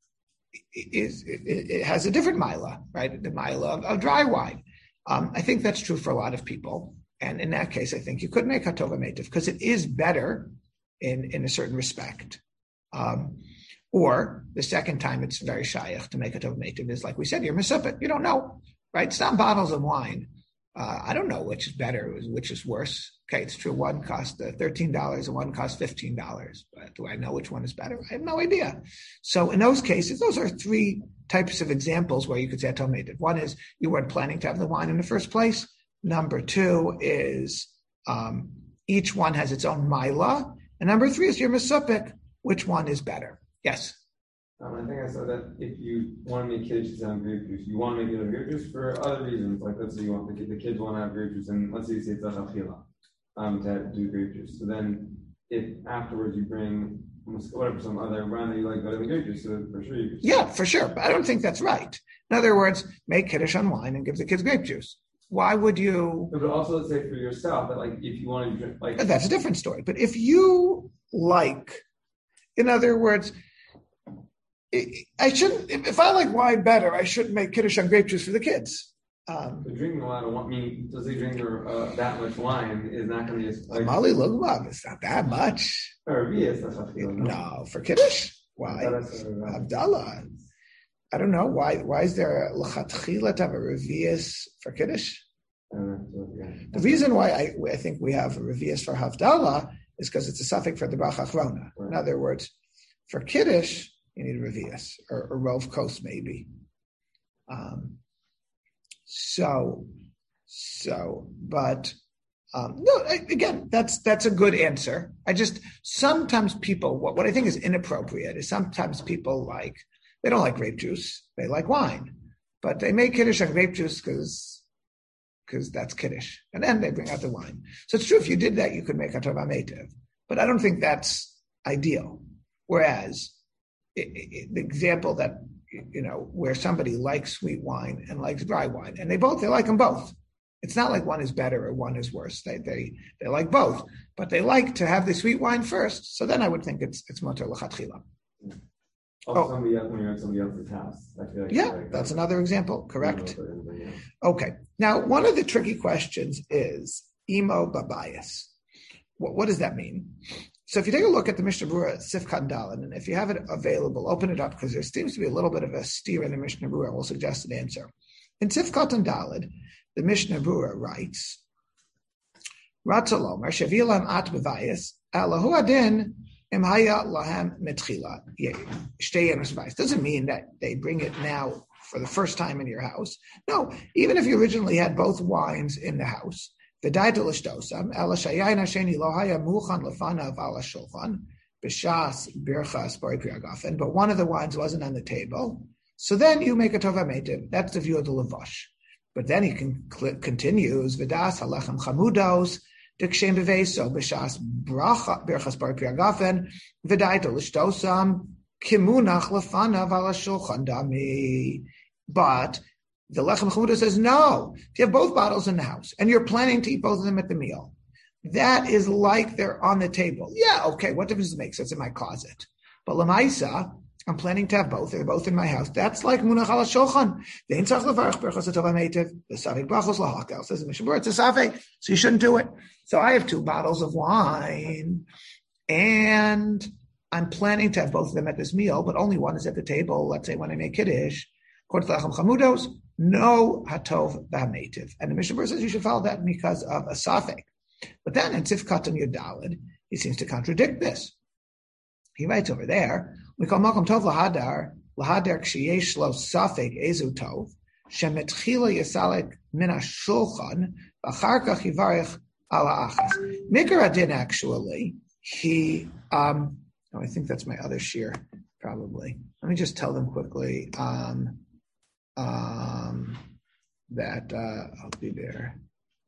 is it, it has a different mila, right? The mila of, of dry wine. Um, I think that's true for a lot of people. And in that case, I think you could make hatova meitiv because it is better in, in a certain respect. Um, Or the second time it's very shayach to make a tov meitiv is like we said, you're misupit. You don't know, right? Some bottles of wine. Uh, I don't know which is better, which is worse. Okay, it's true. One cost uh, thirteen dollars and one cost fifteen dollars. But do I know which one is better? I have no idea. So in those cases, those are three types of examples where you could say a tov meitiv. One is you weren't planning to have the wine in the first place. Number two is um, each one has its own mila. And number three is your misupik. Which one is better? Yes. Um, I think I said that if you want to make kiddush on grape juice, you want to make it on grape juice for other reasons. Like let's say you want the, the kids want to have grape juice, and let's say you say it's a chachila, um, to do grape juice. So then, if afterwards you bring whatever some other wine that you like better than grape juice, so for sure you could. Yeah, for sure. But I don't think that's right. In other words, make kiddush on wine and give the kids grape juice. Why would you? But also, let's say for yourself that like if you want to drink like that's a different story. But if you like, in other words. I shouldn't. If I like wine better, I shouldn't make kiddush on grape juice for the kids. Um, but drinking a lot of wine, I mean, does they drink uh, that much wine is not going to be as like. Mali lugmav, it's not that much. Or yes, that's not no, for kiddush. Why? Abdallah. I don't know why. Why is there a l'chatchila to have a revius for kiddush? Uh, so, yeah. The reason why I, I think we have a revius for havdalah is because it's a suffix for the bracha achrona. Right. In other words, for kiddush. You need a revius or a rov kos maybe. Um, so, so, but um, no. Again, that's that's a good answer. I just sometimes people what, what I think is inappropriate is sometimes people like they don't like grape juice. They like wine, but they make kiddush on grape juice because because that's kiddush, and then they bring out the wine. So it's true if you did that, you could make a tova meitiv, but I don't think that's ideal. Whereas It, it, the example that you know, where somebody likes sweet wine and likes dry wine, and they both, they like them both. It's not like one is better or one is worse. They they they like both, but they like to have the sweet wine first. So then I would think it's it's mutter l'chatchila. Oh, somebody else when you're at somebody else's house. I feel like yeah, like that's another example. Correct. Okay. Now, one of the tricky questions is imo babayis. What, what does that mean? So if you take a look at the Mishnah Berurah Sifkat Daled, and if you have it available, open it up because there seems to be a little bit of a steer in the Mishnah Berurah. We'll suggest an answer. In Sifkat Daled, the Mishnah Berurah writes, Ratzalomer Shavilam at bevayis alahu adin imhaya lahem mitchila shtei yenos bevayis. Doesn't mean that they bring it now for the first time in your house. No, even if you originally had both wines in the house. The daita l'shtosam ela shayayin hasheni lo haya muchan lefanav ala shulchan b'shas birchas bari priagafen. But one of the wines wasn't on the table, so then you make a tova meitiv. That's the view of the Lavash. But then he can, cl- continues, V'das halechem chamudos, dikshem beveso, b'shas bracha, birchas bar priagafen, v'daita l'shtosam, kimunach lefanav ala shulchan dami. But the lechem chamudos says, no, if you have both bottles in the house, and you're planning to eat both of them at the meal, that is like they're on the table. Yeah, okay, what difference does it make? So it's in my closet. But l'maisa, I'm planning to have both. They're both in my house. That's like munach ala shulchan. The ein tzarich levarach berachos hatova meitiv. The savik brachos lahakel. Says the Mishnah Berurah. It's a savik, so you shouldn't do it. So I have two bottles of wine, and I'm planning to have both of them at this meal, but only one is at the table. Let's say when I make kiddush, according to Lachem Chamudos, no hatov v'hameitiv. And the Mishnah Berurah says you should follow that because of a savik. But then in Tifkat and Yudalid, he seems to contradict this. He writes over there, we call Malcolm Tov Lahadar, Lahadar Kshiyesh Lo Safek Ezu Tov, Shemetchila Yasalik Mina Shulchan, Acharkach Yivarich Ala Achas. Mikar Adin actually, he, um, oh, I think that's my other shear, probably. Let me just tell them quickly um, um, that uh, I'll be there.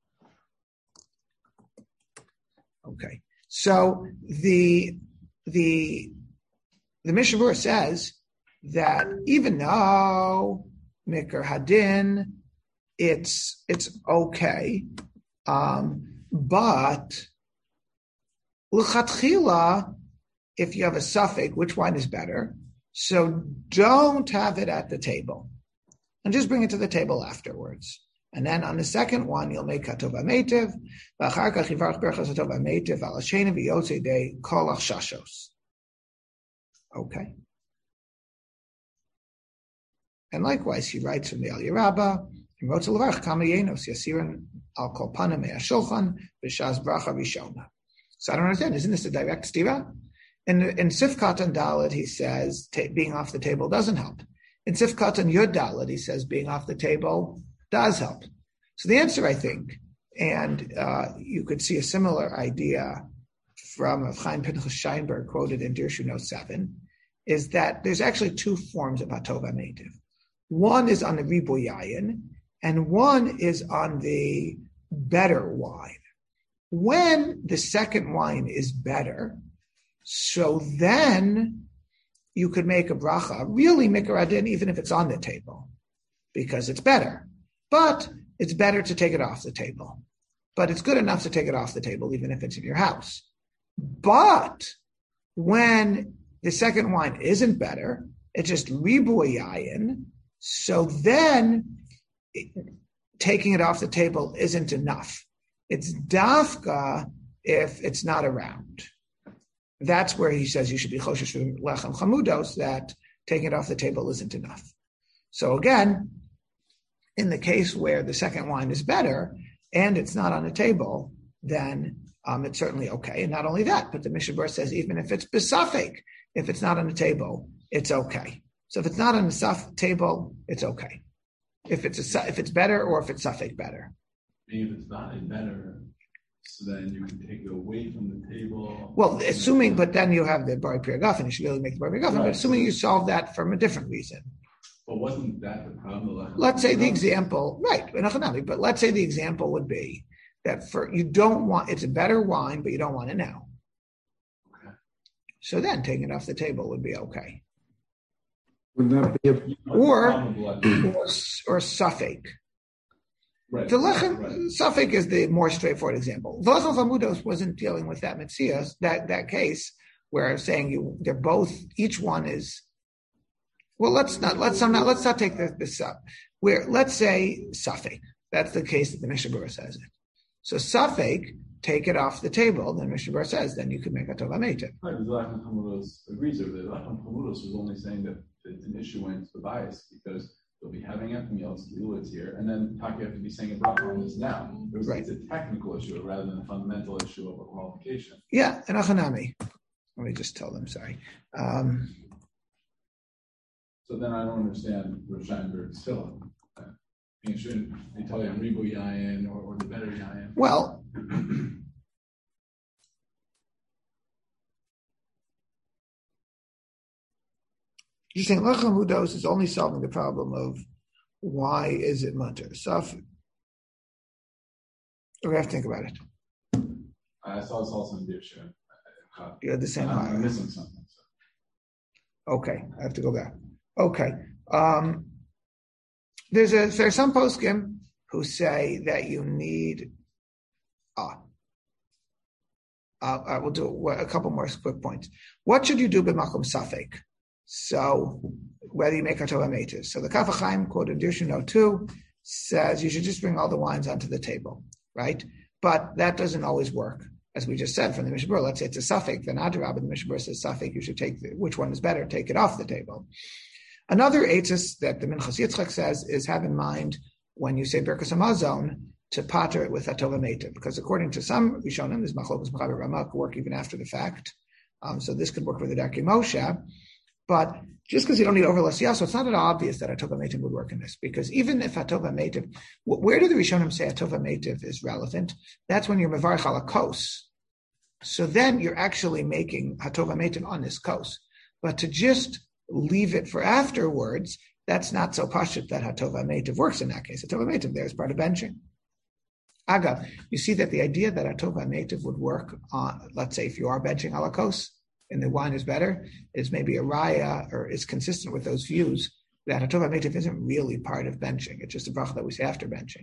Okay, so the The the Mishnah Berurah says that even though Mikar Hadin, it's it's okay, um, but l'chatchila, if you have a suffix, which wine is better? So don't have it at the table, and just bring it to the table afterwards. And then on the second one, you'll make hatova meitiv, v'achar kach yivarach berachos hatova meitiv al hasheni v'yotzei de kol achshashos. Okay. And likewise, he writes from the Aliyah Rabbah, he wrote to levarach kama yenos yasirin al kol panim me'ashulchan b'shas bracha rishona. So I don't understand. Isn't this a direct stira? In in Sifkat and Daled, he says t- being off the table doesn't help. In Sifkat and Yud Daled, he says being off the table does help. So the answer, I think, and uh, you could see a similar idea from Chaim Pinchas Scheinberg, quoted in Dirshu Note seven, is that there's actually two forms of hatova meitiv. One is on the riboy yayin, and one is on the better wine. When the second wine is better, so then you could make a bracha, really mikar adin, even if it's on the table, because it's better. But it's better to take it off the table. But it's good enough to take it off the table, even if it's in your house. But when the second wine isn't better, it's just riboy yayin, so then it, taking it off the table isn't enough. It's dafka if it's not around. That's where he says you should be choshesh from lechem chamudos, that taking it off the table isn't enough. So again, in the case where the second wine is better and it's not on the table, then um, it's certainly okay. And not only that, but the Mishnah Berurah says even if it's besafek, if it's not on the table, it's okay. So if it's not on the saf- table, it's okay. If it's a, if it's better or if it's safek better. If it's not a better, so then you can take it away from the table. Well, assuming, but then you have the bari priagafen, you should really make the bari priagafen, right. But assuming you solve that from a different reason. But wasn't that the problem? Let's say the example, right, but let's say the example would be that for you don't want, it's a better wine, but you don't want it now. Okay. So then taking it off the table would be okay. Would that be a... or, or, or suffix. Right. The lechem right. suffix is the more straightforward example. The lechem chamudos wasn't dealing with that metzias, that that case where I'm saying you they're both each one is. Well, let's not let's not let's not take this, this up. Where let's say suffix. That's the case that the Mishnah Berurah says it. So suffix, take it off the table. Then Mishnah Berurah says then you can make a tova meitav. Right, because the lechem chamudos agrees with it. The lechem chamudos was only saying that it's an issuance of bias because they'll be having at the meals, it's here, and then Taki have to be saying a bracha on this now. It was, right. It's a technical issue rather than a fundamental issue of a qualification. Yeah, and achanami. Let me just tell them, sorry. Um, so then I don't understand Rav Scheinberg's tefillah. I mean, shouldn't they tell you Ribu Yayin or, or the better Yayin? Well, you're saying lechem hudos is only solving the problem of why is it mutter? Saf. We have to think about it. I saw this also in Dirshu. You had the same. I'm, I'm missing something. So. Okay, I have to go back. Okay, um, there's a there's some poskim who say that you need. Ah, uh, I will do a couple more quick points. What should you do b'makom safek? So whether you make a Torah meitav. So the Kaf HaChaim quote in Dirshu Note two says you should just bring all the wines onto the table, right? But that doesn't always work. As we just said from the Mishnah Berurah, let's say it's a suffix, then Adrabah, the Mishnah Berurah says suffix, you should take the, which one is better, take it off the table. Another eitzis that the Minchas Yitzchak says is have in mind when you say Birkas Hamazon to pater it with a Torah meitav, because according to some Rishonim, this Machlokas Mechaber Ramah could work even after the fact. Um, so this could work with the Darkei Moshe. But just because you don't need overless yaso, it's not at all obvious that a tova meitav would work in this, because even if a tova meitav, where do the Rishonim say a tova meitav is relevant? That's when you're mevarich ala kos. So then you're actually making a tova meitav on this kos. But to just leave it for afterwards, that's not so pashut that a tova meitav works in that case. A tova meitav there is part of benching. Agav, you see that the idea that a tova meitav would work on, let's say if you are benching ala kos, and the wine is better, is maybe a raya, or is consistent with those views that a tova meitav isn't really part of benching. It's just a bracha that we say after benching.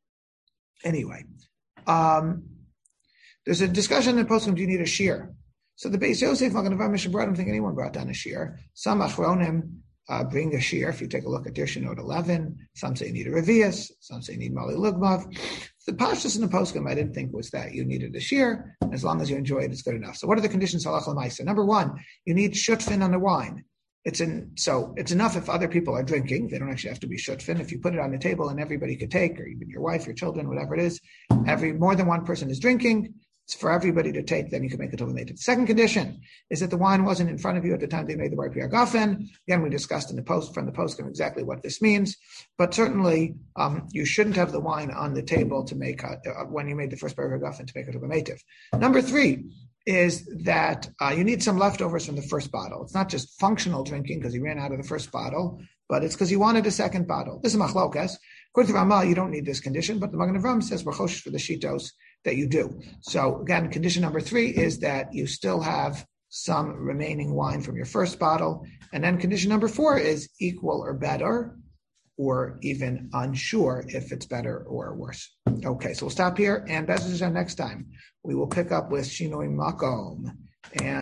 Anyway, um, there's a discussion in Poskim, do you need a shear? So the Beis Yosef, Magen Avraham, Mishnah Berurah, I don't think anyone brought down a shear. Some achronim uh, bring a shear. If you take a look at Dirshu Note eleven, some say you need a revius, some say you need mali lugmav. The pashtus in the poskim I didn't think was that you needed a shear. As long as you enjoy it, it's good enough. So what are the conditions halacha l'maisa? Number one, you need shutfin on the wine. It's in, so it's enough if other people are drinking. They don't actually have to be shutfin. If you put it on the table and everybody could take, or even your wife, your children, whatever it is, every more than one person is drinking, it's for everybody to take, then you can make a tova meitav. The second condition is that the wine wasn't in front of you at the time they made the bar piagafen. Again, we discussed in the post from the poskim exactly what this means, but certainly um, you shouldn't have the wine on the table to make a, uh, when you made the first bar piagafen to make a tova meitav. Number three is that uh, you need some leftovers from the first bottle. It's not just functional drinking because you ran out of the first bottle, but it's because you wanted a second bottle. This is machlokas. According to Ramah, you don't need this condition, but the Magen Avraham says we're choshesh for the shitos that you do. So again, condition number three is that you still have some remaining wine from your first bottle. And then condition number four is equal or better, or even unsure if it's better or worse. Okay, so we'll stop here, and Bezos next time we will pick up with Shinoi Makom. And